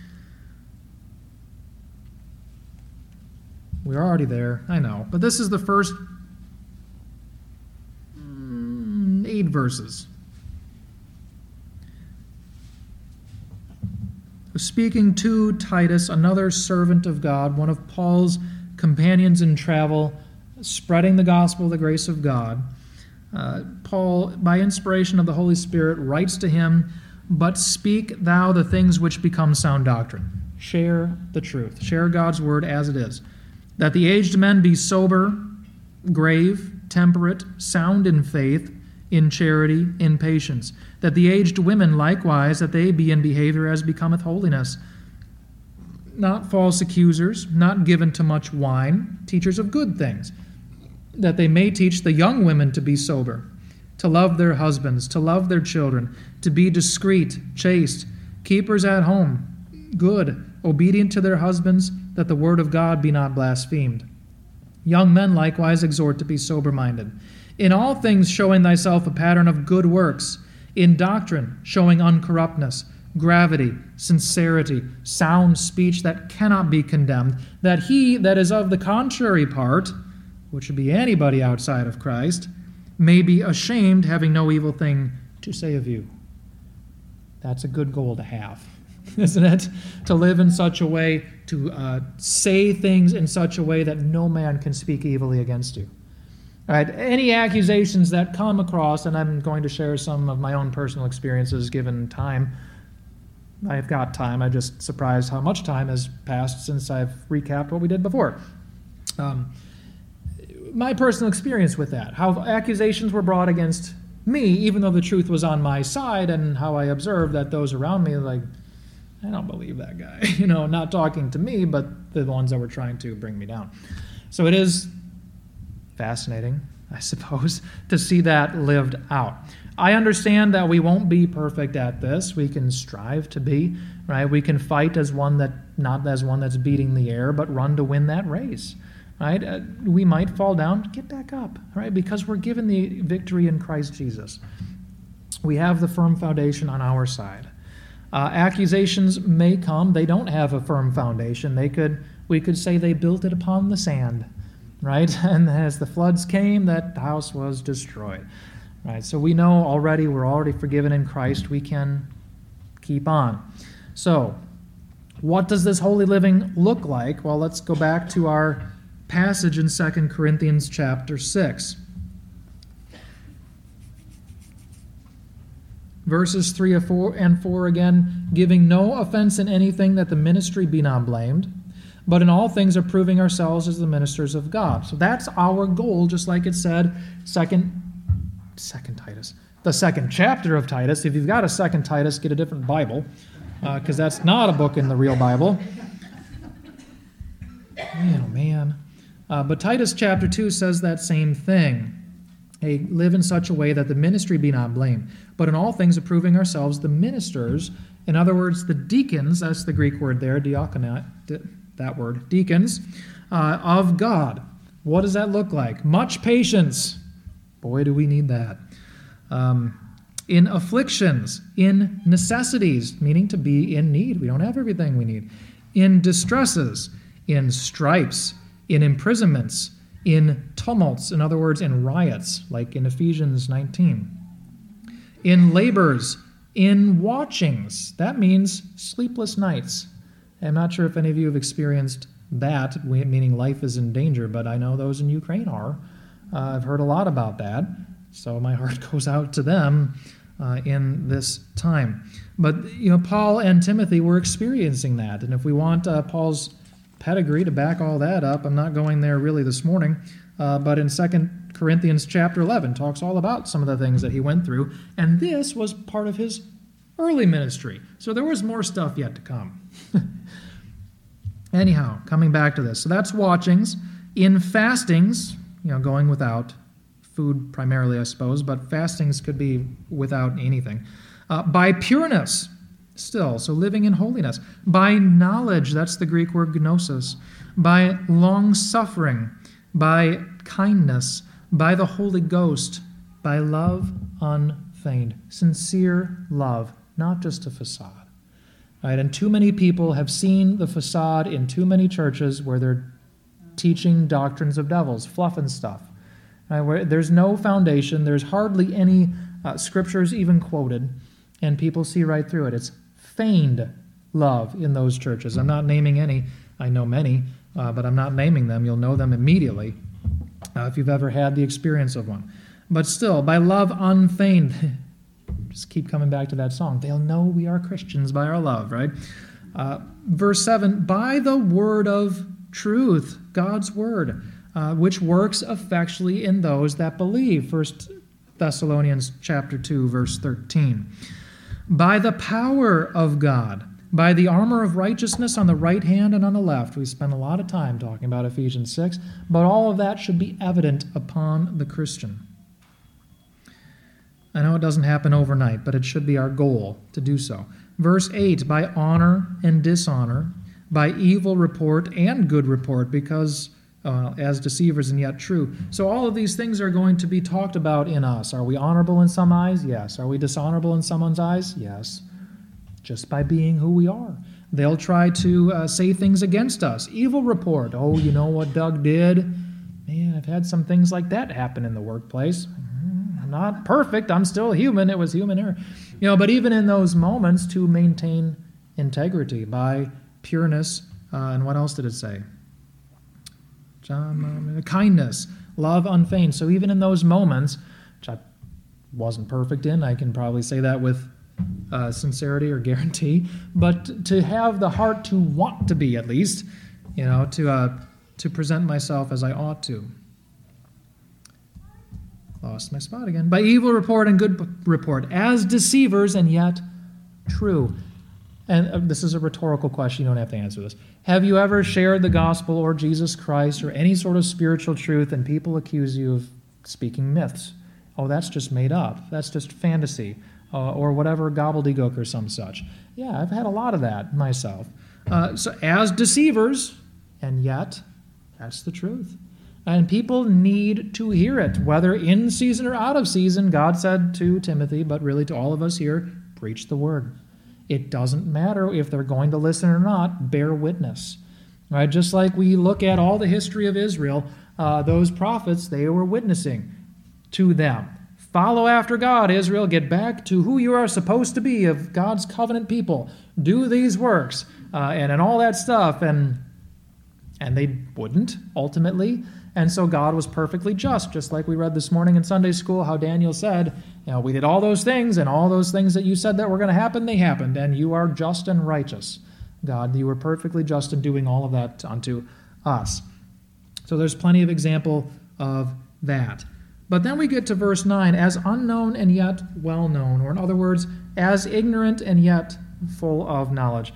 We're already there, I know. But this is the first 8 verses. Speaking to Titus, another servant of God, one of Paul's companions in travel, spreading the gospel of the grace of God, Paul, by inspiration of the Holy Spirit, writes to him, "But speak thou the things which become sound doctrine." Share the truth. Share God's word as it is. "That the aged men be sober, grave, temperate, sound in faith, in charity, in patience. That the aged women likewise, that they be in behavior as becometh holiness. Not false accusers, not given to much wine, teachers of good things. That they may teach the young women to be sober, to love their husbands, to love their children, to be discreet, chaste, keepers at home, good, obedient to their husbands, that the word of God be not blasphemed. Young men likewise exhort to be sober-minded. In all things showing thyself a pattern of good works, in doctrine showing uncorruptness, gravity, sincerity, sound speech that cannot be condemned, that he that is of the contrary part, which would be anybody outside of Christ, may be ashamed, having no evil thing to say of you." That's a good goal to have, isn't it? To live in such a way, to say things in such a way that no man can speak evilly against you. All right, any accusations that come across, and I'm going to share some of my own personal experiences given time. I've got time. I'm just surprised how much time has passed since I've recapped what we did before. My personal experience with that, how accusations were brought against me, even though the truth was on my side, and how I observed that those around me, like, I don't believe that guy. Not talking to me, but the ones that were trying to bring me down. So it is fascinating, I suppose, to see that lived out. I understand that we won't be perfect at this. We can strive to be, right? We can fight as one that, not as one that's beating the air, but run to win that race, right? We might fall down, get back up, right? Because we're given the victory in Christ Jesus. We have the firm foundation on our side. Accusations may come. They don't have a firm foundation. We could say they built it upon the sand, right? And as the floods came, that house was destroyed, right? So we know already, we're already forgiven in Christ. We can keep on. So what does this holy living look like? Well, let's go back to our passage in 2 Corinthians chapter 6. Verses 3 and 4 again, giving no offense in anything, that the ministry be not blamed, but in all things approving ourselves as the ministers of God. So that's our goal, just like it said, the second chapter of Titus. If you've got a second Titus, get a different Bible, because that's not a book in the real Bible. Man, oh man. But Titus chapter 2 says that same thing. Hey, live in such a way that the ministry be not blamed, but in all things approving ourselves the ministers, in other words, the deacons, that's the Greek word there, diakonate, that word, deacons, of God. What does that look like? Much patience. Boy, do we need that. In afflictions, in necessities, meaning to be in need. We don't have everything we need. In distresses, in stripes, in imprisonments, in tumults, in other words, in riots, like in Ephesians 19. In labors, in watchings. That means sleepless nights. I'm not sure if any of you have experienced that, meaning life is in danger, but I know those in Ukraine are. I've heard a lot about that, so my heart goes out to them in this time. But, Paul and Timothy were experiencing that, and if we want Paul's pedigree to back all that up, I'm not going there really this morning, but in 2 Corinthians chapter 11 talks all about some of the things that he went through, and this was part of his early ministry. So there was more stuff yet to come. Anyhow, coming back to this. So that's watchings. In fastings, going without food primarily, I suppose, but fastings could be without anything. By pureness, still, so living in holiness. By knowledge, that's the Greek word gnosis. By long-suffering, by kindness, by the Holy Ghost, by love unfeigned. Sincere love, not just a facade. Right? And too many people have seen the facade in too many churches where they're teaching doctrines of devils, fluff and stuff. Right? Where there's no foundation, there's hardly any scriptures even quoted, and people see right through it. It's feigned love in those churches. I'm not naming any. I know many, but I'm not naming them. You'll know them immediately if you've ever had the experience of one. But still, by love unfeigned, just keep coming back to that song. They'll know we are Christians by our love, right? Verse 7, by the word of truth, God's word, which works effectually in those that believe. 1 Thessalonians chapter 2, verse 13. By the power of God, by the armor of righteousness on the right hand and on the left. We spend a lot of time talking about Ephesians 6, but all of that should be evident upon the Christian. I know it doesn't happen overnight, but it should be our goal to do so. Verse 8, by honor and dishonor, by evil report and good report, because as deceivers and yet true. So all of these things are going to be talked about in us. Are we honorable in some eyes? Yes. Are we dishonorable in someone's eyes? Yes. Just by being who we are. They'll try to say things against us. Evil report. Oh, you know what Doug did? Man, I've had some things like that happen in the workplace. I'm not perfect. I'm still human. It was human error. But even in those moments, to maintain integrity by pureness. And what else did it say? Kindness, love unfeigned. So even in those moments, which I wasn't perfect in, I can probably say that with sincerity or guarantee, but to have the heart to want to be, at least, to present myself as I ought to. Lost my spot again. By evil report and good report, as deceivers and yet true. And this is a rhetorical question. You don't have to answer this. Have you ever shared the gospel or Jesus Christ or any sort of spiritual truth and people accuse you of speaking myths? Oh, that's just made up. That's just fantasy or whatever, gobbledygook or some such. Yeah, I've had a lot of that myself. So as deceivers, and yet that's the truth. And people need to hear it, whether in season or out of season. God said to Timothy, but really to all of us here, preach the word. It doesn't matter if they're going to listen or not, bear witness. Right? Just like we look at all the history of Israel, those prophets, they were witnessing to them. Follow after God, Israel. Get back to who you are supposed to be, of God's covenant people. Do these works and all that stuff. And And they wouldn't, ultimately. And so God was perfectly just like we read this morning in Sunday school, how Daniel said, we did all those things, and all those things that you said that were going to happen, they happened, and you are just and righteous. God, you were perfectly just in doing all of that unto us. So there's plenty of example of that. But then we get to verse 9, as unknown and yet well known, or in other words, as ignorant and yet full of knowledge.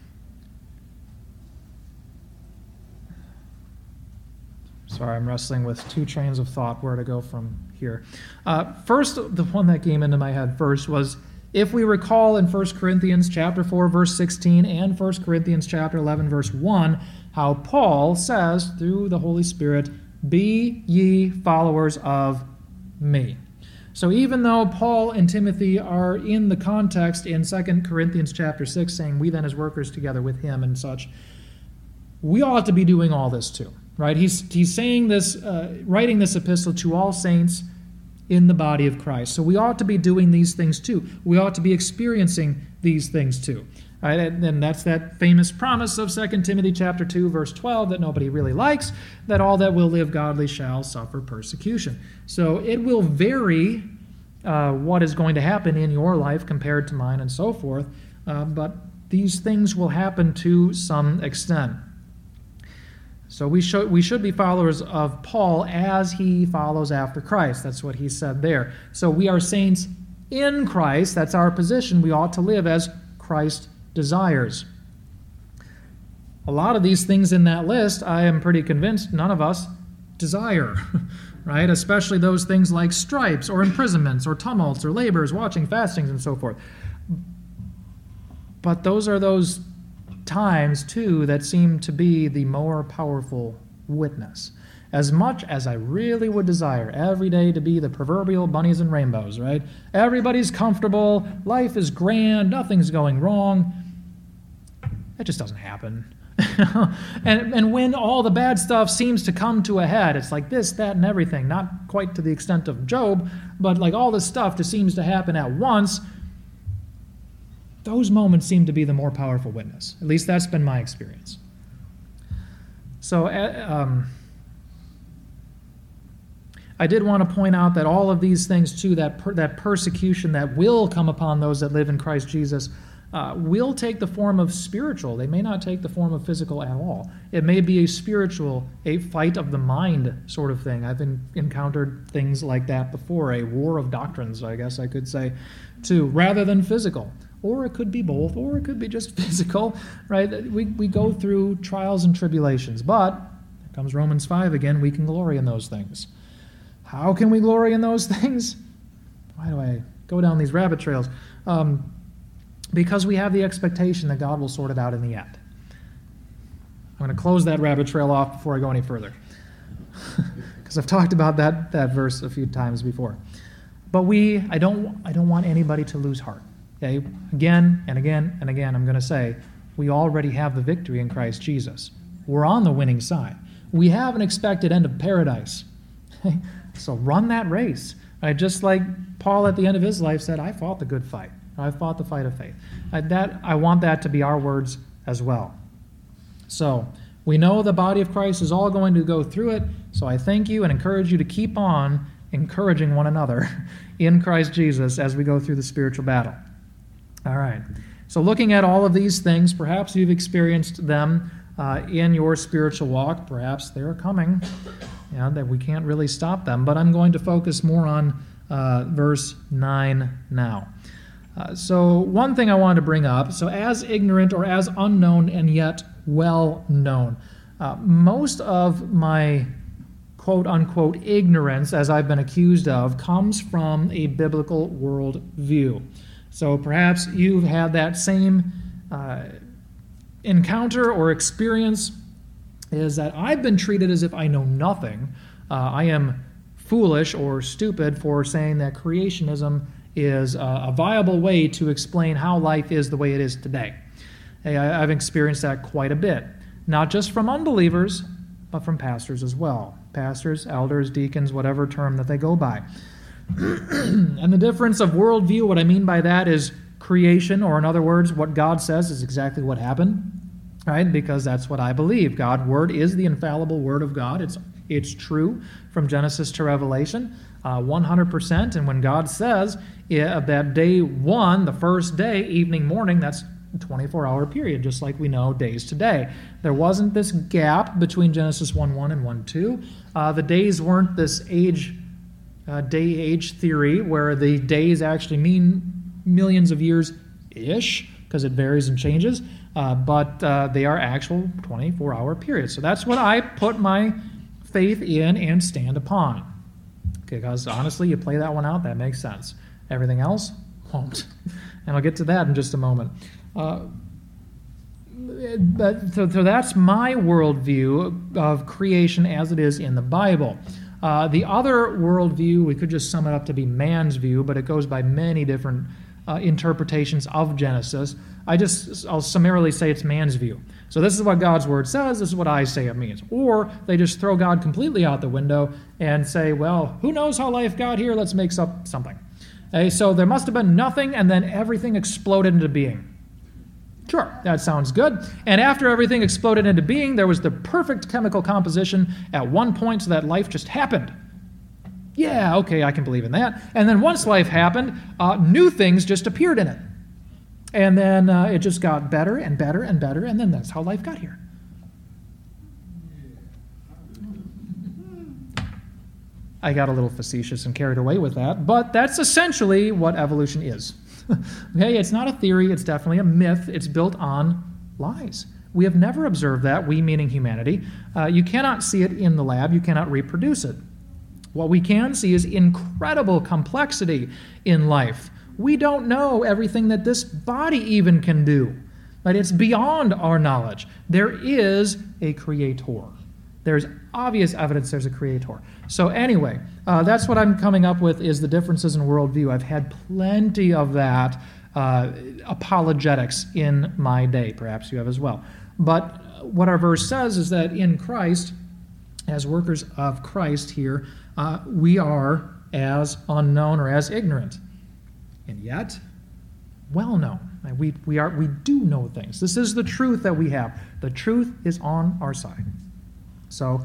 Sorry, I'm wrestling with two trains of thought, where to go from here. First, the one that came into my head first was, if we recall in 1 Corinthians chapter 4, verse 16, and 1 Corinthians chapter 11, verse 1, how Paul says through the Holy Spirit, be ye followers of me. So even though Paul and Timothy are in the context in 2 Corinthians chapter 6, saying, we then as workers together with him and such, we ought to be doing all this too. Right? He's saying this, writing this epistle to all saints in the body of Christ. So we ought to be doing these things too. We ought to be experiencing these things too. Right? And that's that famous promise of 2 Timothy chapter 2, verse 12, that nobody really likes, that all that will live godly shall suffer persecution. So it will vary what is going to happen in your life compared to mine and so forth, but these things will happen to some extent. So we should be followers of Paul as he follows after Christ. That's what he said there. So we are saints in Christ. That's our position. We ought to live as Christ desires. A lot of these things in that list, I am pretty convinced none of us desire, right? Especially those things like stripes or imprisonments or tumults or labors, watching, fastings, and so forth. But those are those times, too, that seem to be the more powerful witness. As much as I really would desire every day to be the proverbial bunnies and rainbows, right? Everybody's comfortable, life is grand, nothing's going wrong. That just doesn't happen. and when all the bad stuff seems to come to a head, it's like this, that, and everything. Not quite to the extent of Job, but like all this stuff just seems to happen at once. Those moments seem to be the more powerful witness. At least that's been my experience. So I did want to point out that all of these things, too, that persecution that will come upon those that live in Christ Jesus, will take the form of spiritual. They may not take the form of physical at all. It may be a spiritual, a fight of the mind sort of thing. I've encountered things like that before, a war of doctrines, I guess I could say, too, rather than physical. Or it could be both, or it could be just physical, right? We go through trials and tribulations, but here comes Romans 5 again, we can glory in those things. How can we glory in those things? Why do I go down these rabbit trails? Because we have the expectation that God will sort it out in the end. I'm going to close that rabbit trail off before I go any further, because I've talked about that verse a few times before. But I don't want anybody to lose heart. Okay? Again and again and again, I'm going to say, we already have the victory in Christ Jesus. We're on the winning side. We have an expected end of paradise. Okay? So run that race. Right? Just like Paul at the end of his life said, I fought the good fight. I fought the fight of faith. I want that to be our words as well. So we know the body of Christ is all going to go through it. So I thank you and encourage you to keep on encouraging one another in Christ Jesus as we go through the spiritual battle. All right. So looking at all of these things, perhaps you've experienced them in your spiritual walk. Perhaps they're coming, that we can't really stop them. But I'm going to focus more on verse 9 now. So one thing I wanted to bring up, so as ignorant or as unknown and yet well known. Most of my quote-unquote ignorance, as I've been accused of, comes from a biblical worldview. So perhaps you've had that same encounter or experience, is that I've been treated as if I know nothing. I am foolish or stupid for saying that creationism is a viable way to explain how life is the way it is today. I've experienced that quite a bit, not just from unbelievers, but from pastors as well. Pastors, elders, deacons, whatever term that they go by. And the difference of worldview, what I mean by that is creation, or in other words, what God says is exactly what happened. right? Because that's what I believe. God's word is the infallible word of God. It's true from Genesis to Revelation, 100%. And when God says that day one, the first day, evening, morning, that's a 24-hour period, just like we know days today. There wasn't this gap between Genesis 1:1 and 1:2. The days weren't this day-age theory where the days actually mean millions of years-ish, because it varies and changes, but they are actual 24-hour periods. So that's what I put my faith in and stand upon. Okay, because honestly, you play that one out, that makes sense. Everything else won't. And I'll get to that in just a moment. So that's my worldview of creation as it is in the Bible. The other worldview, we could just sum it up to be man's view, but it goes by many different interpretations of Genesis. I'll summarily say it's man's view. So this is what God's word says, this is what I say it means. Or they just throw God completely out the window and say, well, who knows how life got here? Let's make up something. So there must have been nothing, and then everything exploded into being. Sure, that sounds good. And after everything exploded into being, there was the perfect chemical composition at one point so that life just happened. Yeah, okay, I can believe in that. And then once life happened, new things just appeared in it. And then it just got better and better and better, and then that's how life got here. I got a little facetious and carried away with that, but that's essentially what evolution is. Okay, it's not a theory, it's definitely a myth. It's built on lies. We have never observed that, we meaning humanity. You cannot see it in the lab, you cannot reproduce it. What we can see is incredible complexity in life. We don't know everything that this body even can do. But it's beyond our knowledge. There is a creator. There's obvious evidence there's a creator. So anyway, that's what I'm coming up with is the differences in worldview. I've had plenty of that apologetics in my day. Perhaps you have as well. But what our verse says is that in Christ, as workers of Christ here, we are as unknown or as ignorant. And yet, well known. We do know things. This is the truth that we have. The truth is on our side. So,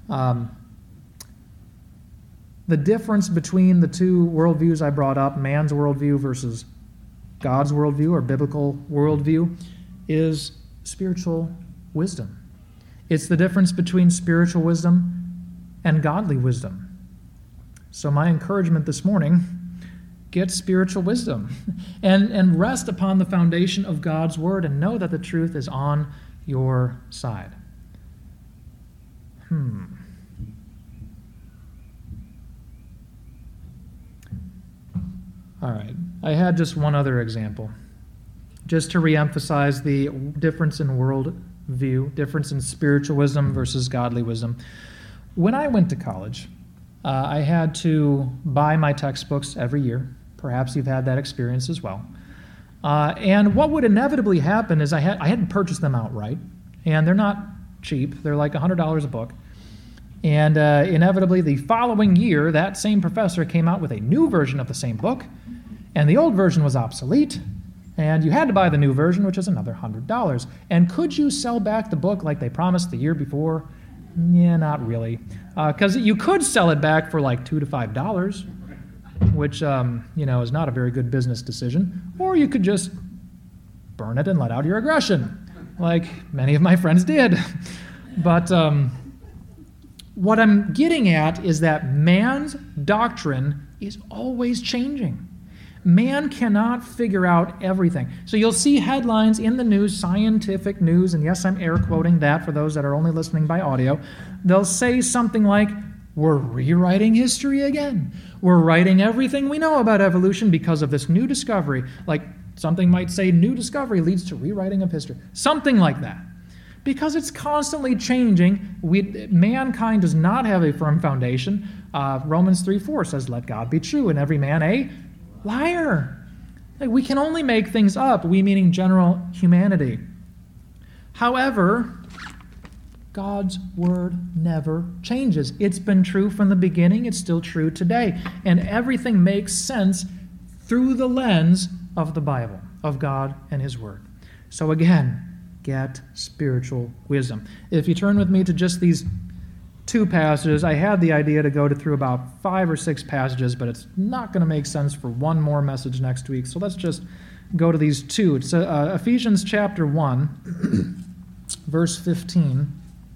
the difference between the two worldviews I brought up, man's worldview versus God's worldview or biblical worldview, is spiritual wisdom. It's the difference between spiritual wisdom and godly wisdom. So my encouragement this morning, get spiritual wisdom and rest upon the foundation of God's word and know that the truth is on your side. All right, I had just one other example, just to reemphasize the difference in worldview, difference in spiritual wisdom versus godly wisdom. When I went to college, I had to buy my textbooks every year. Perhaps you've had that experience as well. And what would inevitably happen is I had to purchase them outright, and they're not cheap. They're like $100 a book. And inevitably, the following year, that same professor came out with a new version of the same book, and the old version was obsolete, and you had to buy the new version, which is another $100. And could you sell back the book like they promised the year before? Yeah, not really. Because you could sell it back for like $2 to $5, which is not a very good business decision. Or you could just burn it and let out your aggression, like many of my friends did. But what I'm getting at is that man's doctrine is always changing. Man cannot figure out everything. So you'll see headlines in the news, scientific news, and yes, I'm air quoting that for those that are only listening by audio. They'll say something like, we're rewriting history again. We're writing everything we know about evolution because of this new discovery. Like something might say, new discovery leads to rewriting of history. Something like that. Because it's constantly changing. Mankind does not have a firm foundation. Romans 3:4 says, let God be true and every man a liar. Like, we can only make things up, we meaning general humanity. However, God's word never changes. It's been true from the beginning, it's still true today. And everything makes sense through the lens of the Bible, of God and his word. So again, Get spiritual wisdom. If you turn with me to just these two passages, I had the idea to go through about 5 or 6 passages, but it's not going to make sense for one more message next week. So let's just go to these two. It's Ephesians chapter 1, verse 15.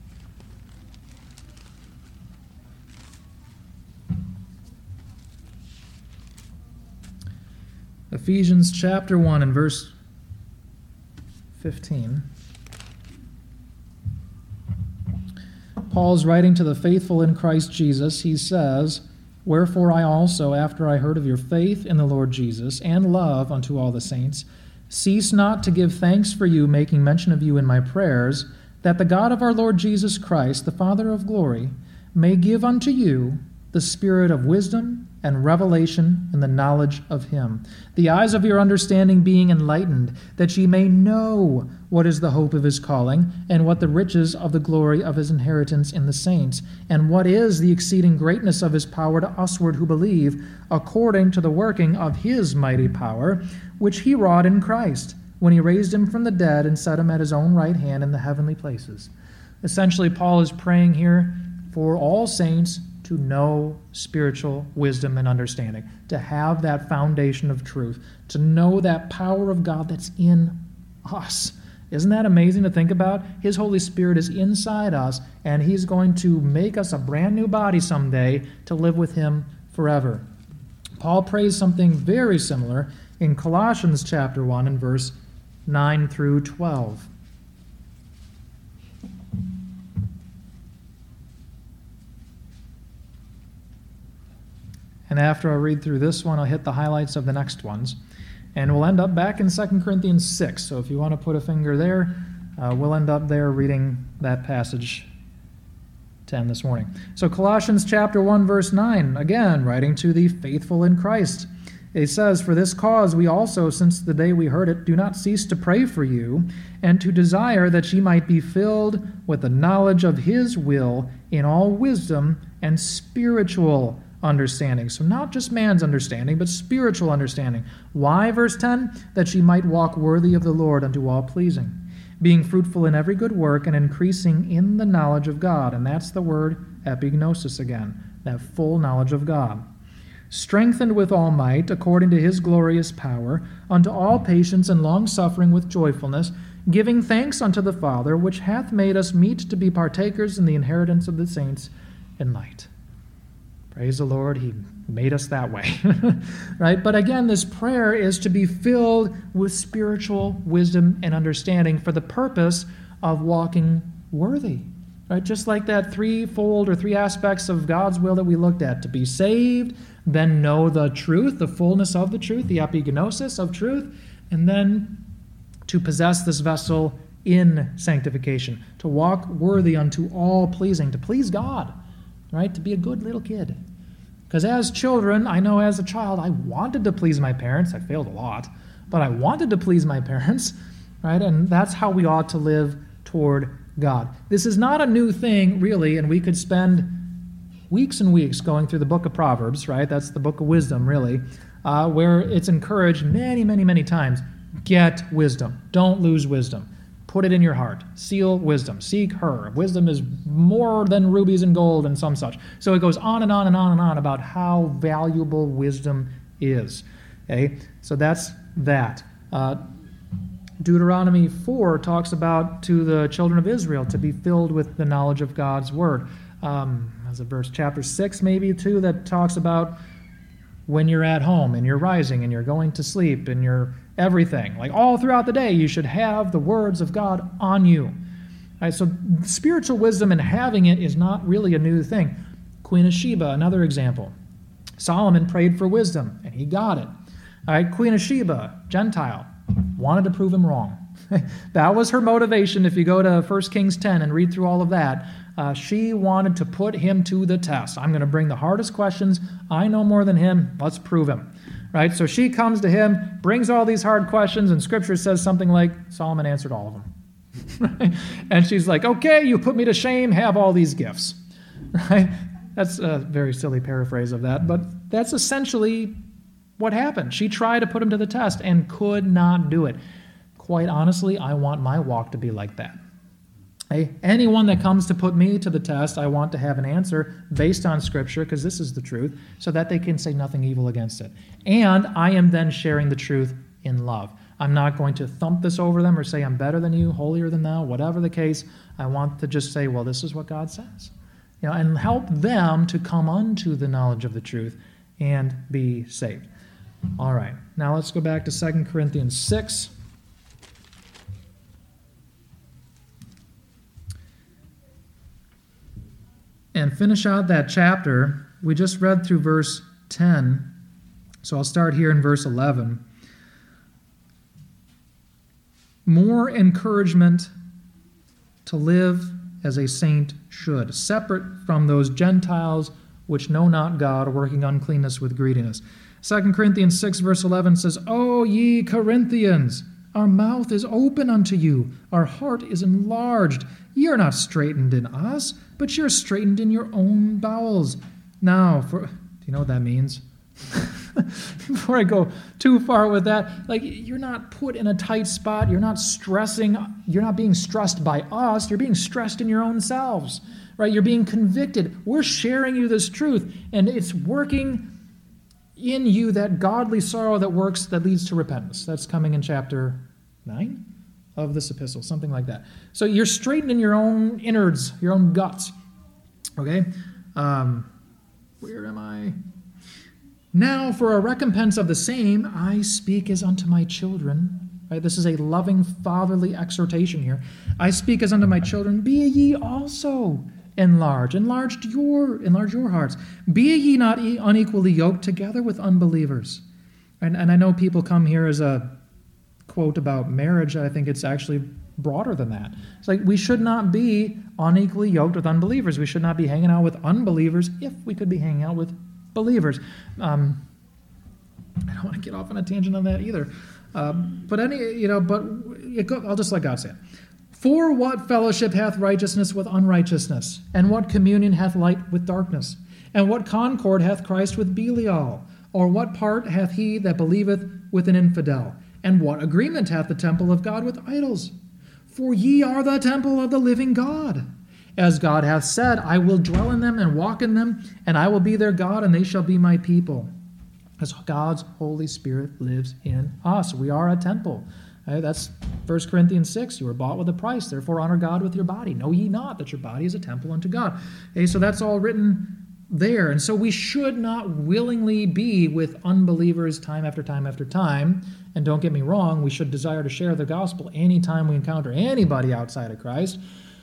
Ephesians chapter 1 and verse 15. Paul's writing to the faithful in Christ Jesus. He says, "Wherefore I also, after I heard of your faith in the Lord Jesus, and love unto all the saints, cease not to give thanks for you, making mention of you in my prayers, that the God of our Lord Jesus Christ, the Father of glory, may give unto you the spirit of wisdom and revelation in the knowledge of him, the eyes of your understanding being enlightened, that ye may know what is the hope of his calling, and what the riches of the glory of his inheritance in the saints, and what is the exceeding greatness of his power to usward who believe, according to the working of his mighty power, which he wrought in Christ, when he raised him from the dead and set him at his own right hand in the heavenly places." Essentially, Paul is praying here for all saints to know spiritual wisdom and understanding, to have that foundation of truth, to know that power of God that's in us. Isn't that amazing to think about? His Holy Spirit is inside us, and he's going to make us a brand new body someday to live with him forever. Paul prays something very similar in Colossians chapter 1 and verse 9 through 12. And after I read through this one, I'll hit the highlights of the next ones. And we'll end up back in 2 Corinthians 6. So if you want to put a finger there, we'll end up there reading that passage to end this morning. So Colossians chapter 1, verse 9, again, writing to the faithful in Christ. It says, "For this cause we also, since the day we heard it, do not cease to pray for you, and to desire that ye might be filled with the knowledge of his will in all wisdom and spiritual understanding." So not just man's understanding, but spiritual understanding. Why, verse 10? "That ye might walk worthy of the Lord unto all pleasing, being fruitful in every good work and increasing in the knowledge of God." And that's the word epignosis again, that full knowledge of God. "Strengthened with all might, according to his glorious power, unto all patience and long-suffering with joyfulness, giving thanks unto the Father, which hath made us meet to be partakers in the inheritance of the saints in light." Praise the Lord, he made us that way. Right? But again, this prayer is to be filled with spiritual wisdom and understanding for the purpose of walking worthy. Right? Just like that threefold or 3 aspects of God's will that we looked at: to be saved, then know the truth, the fullness of the truth, the epignosis of truth, and then to possess this vessel in sanctification, to walk worthy unto all pleasing, to please God. Right? To be a good little kid. Because as children, I know as a child, I wanted to please my parents. I failed a lot, but I wanted to please my parents. Right? And that's how we ought to live toward God. This is not a new thing, really, and we could spend weeks and weeks going through the book of Proverbs, right? That's the book of wisdom, really, where it's encouraged many, many, many times. Get wisdom. Don't lose wisdom. Put it in your heart. Seal wisdom. Seek her. Wisdom is more than rubies and gold and some such. So it goes on and on and on and on about how valuable wisdom is. Okay? So that's that. Deuteronomy 4 talks about to the children of Israel to be filled with the knowledge of God's word. There's a verse, chapter 6 maybe too, that talks about when you're at home and you're rising and you're going to sleep and you're everything. Like all throughout the day, you should have the words of God on you. All right, so spiritual wisdom and having it is not really a new thing. Queen of Sheba, another example. Solomon prayed for wisdom, and he got it. All right, Queen of Sheba, Gentile, wanted to prove him wrong. That was her motivation. If you go to 1 Kings 10 and read through all of that, she wanted to put him to the test. I'm going to bring the hardest questions. I know more than him. Let's prove him. Right? So she comes to him, brings all these hard questions, and Scripture says something like, Solomon answered all of them. Right? And she's like, okay, you put me to shame, have all these gifts. Right? That's a very silly paraphrase of that, but that's essentially what happened. She tried to put him to the test and could not do it. quite honestly, I want my walk to be like that. Hey, anyone that comes to put me to the test, I want to have an answer based on Scripture, because this is the truth, so that they can say nothing evil against it. And I am then sharing the truth in love. I'm not going to thump this over them or say I'm better than you, holier than thou, whatever the case. I want to just say, well, this is what God says. And help them to come unto the knowledge of the truth and be saved. All right, now let's go back to 2 Corinthians 6. And finish out that chapter. We just read through verse 10, so I'll start here in verse 11. More encouragement to live as a saint should, separate from those Gentiles which know not God, working uncleanness with greediness. 2 Corinthians 6, verse 11 says, O ye Corinthians, our mouth is open unto you, our heart is enlarged. Ye are not straitened in us, but you're straitened in your own bowels. Now, do you know what that means? Before I go too far with that, you're not put in a tight spot, you're not stressing, you're not being stressed by us, you're being stressed in your own selves, right? You're being convicted. We're sharing you this truth, and it's working in you that godly sorrow that leads to repentance. That's coming in chapter 9 of this epistle, something like that. So you're straightened in your own innards, your own guts. Okay? Where am I? Now, for a recompense of the same, I speak as unto my children. Right? This is a loving, fatherly exhortation here. I speak as unto my children, be ye also enlarged your hearts. Be ye not unequally yoked together with unbelievers. And I know people come here as a quote about marriage. I think it's actually broader than that. It's like we should not be unequally yoked with unbelievers. We should not be hanging out with unbelievers if we could be hanging out with believers. I don't want to get off on a tangent on that either. I'll just let God say it. For what fellowship hath righteousness with unrighteousness? And what communion hath light with darkness? And what concord hath Christ with Belial? Or what part hath he that believeth with an infidel? And what agreement hath the temple of God with idols? For ye are the temple of the living God. As God hath said, I will dwell in them and walk in them, and I will be their God, and they shall be my people. As God's Holy Spirit lives in us. We are a temple. That's 1 Corinthians 6. You were bought with a price, therefore honor God with your body. Know ye not that your body is a temple unto God. So that's all written there. And so we should not willingly be with unbelievers time after time after time. And don't get me wrong, we should desire to share the gospel anytime we encounter anybody outside of Christ.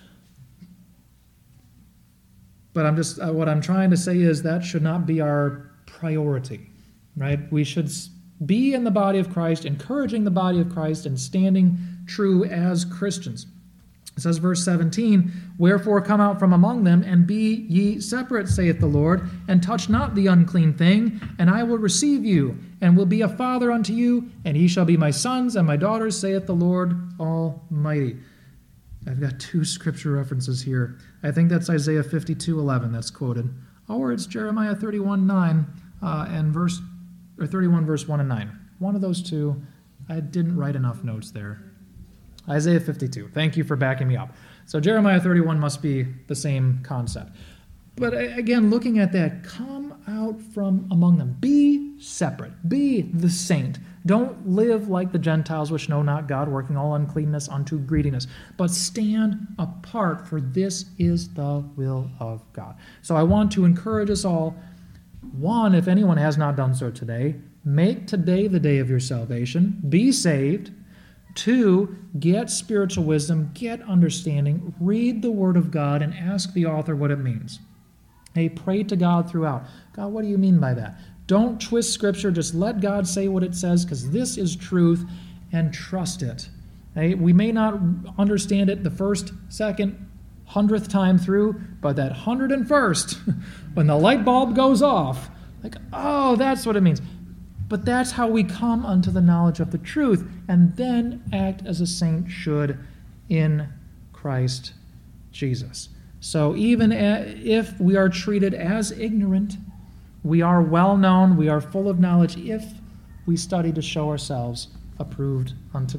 But what I'm trying to say is that should not be our priority, right? We should be in the body of Christ, encouraging the body of Christ, and standing true as Christians. It says, verse 17, Wherefore come out from among them, and be ye separate, saith the Lord, and touch not the unclean thing, and I will receive you, and will be a father unto you, and ye shall be my sons and my daughters, saith the Lord Almighty. I've got two scripture references here. I think that's Isaiah 52:11 that's quoted, or it's Jeremiah 31:9 and 31 verse 1 and 9. One of those two. I didn't write enough notes there. Isaiah 52. Thank you for backing me up. So Jeremiah 31 must be the same concept. But again, looking at that, come out from among them. Be separate. Be the saint. Don't live like the Gentiles which know not God, working all uncleanness unto greediness. But stand apart, for this is the will of God. So I want to encourage us all. One, if anyone has not done so today, make today the day of your salvation. Be saved. Two, get spiritual wisdom, get understanding, read the Word of God, and ask the author what it means. Hey, pray to God throughout. God, what do you mean by that? Don't twist Scripture. Just let God say what it says, because this is truth, and trust it. Hey, we may not understand it the first, second, 100th time through, but that 101st, when the light bulb goes off, oh, that's what it means. But that's how we come unto the knowledge of the truth, and then act as a saint should in Christ Jesus. So even if we are treated as ignorant, we are well known, we are full of knowledge if we study to show ourselves approved unto God.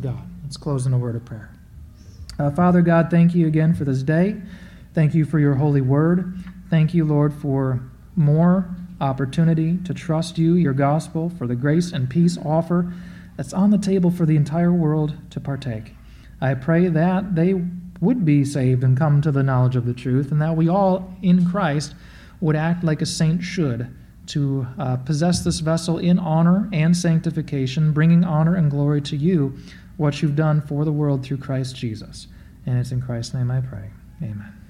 Let's close in a word of prayer. Father God, thank you again for this day. Thank you for your holy word. Thank you, Lord, for more opportunity to trust you, your gospel, for the grace and peace offer that's on the table for the entire world to partake. I pray that they would be saved and come to the knowledge of the truth, and that we all in Christ would act like a saint should, to possess this vessel in honor and sanctification, bringing honor and glory to you, what you've done for the world through Christ Jesus. And it's in Christ's name I pray. Amen.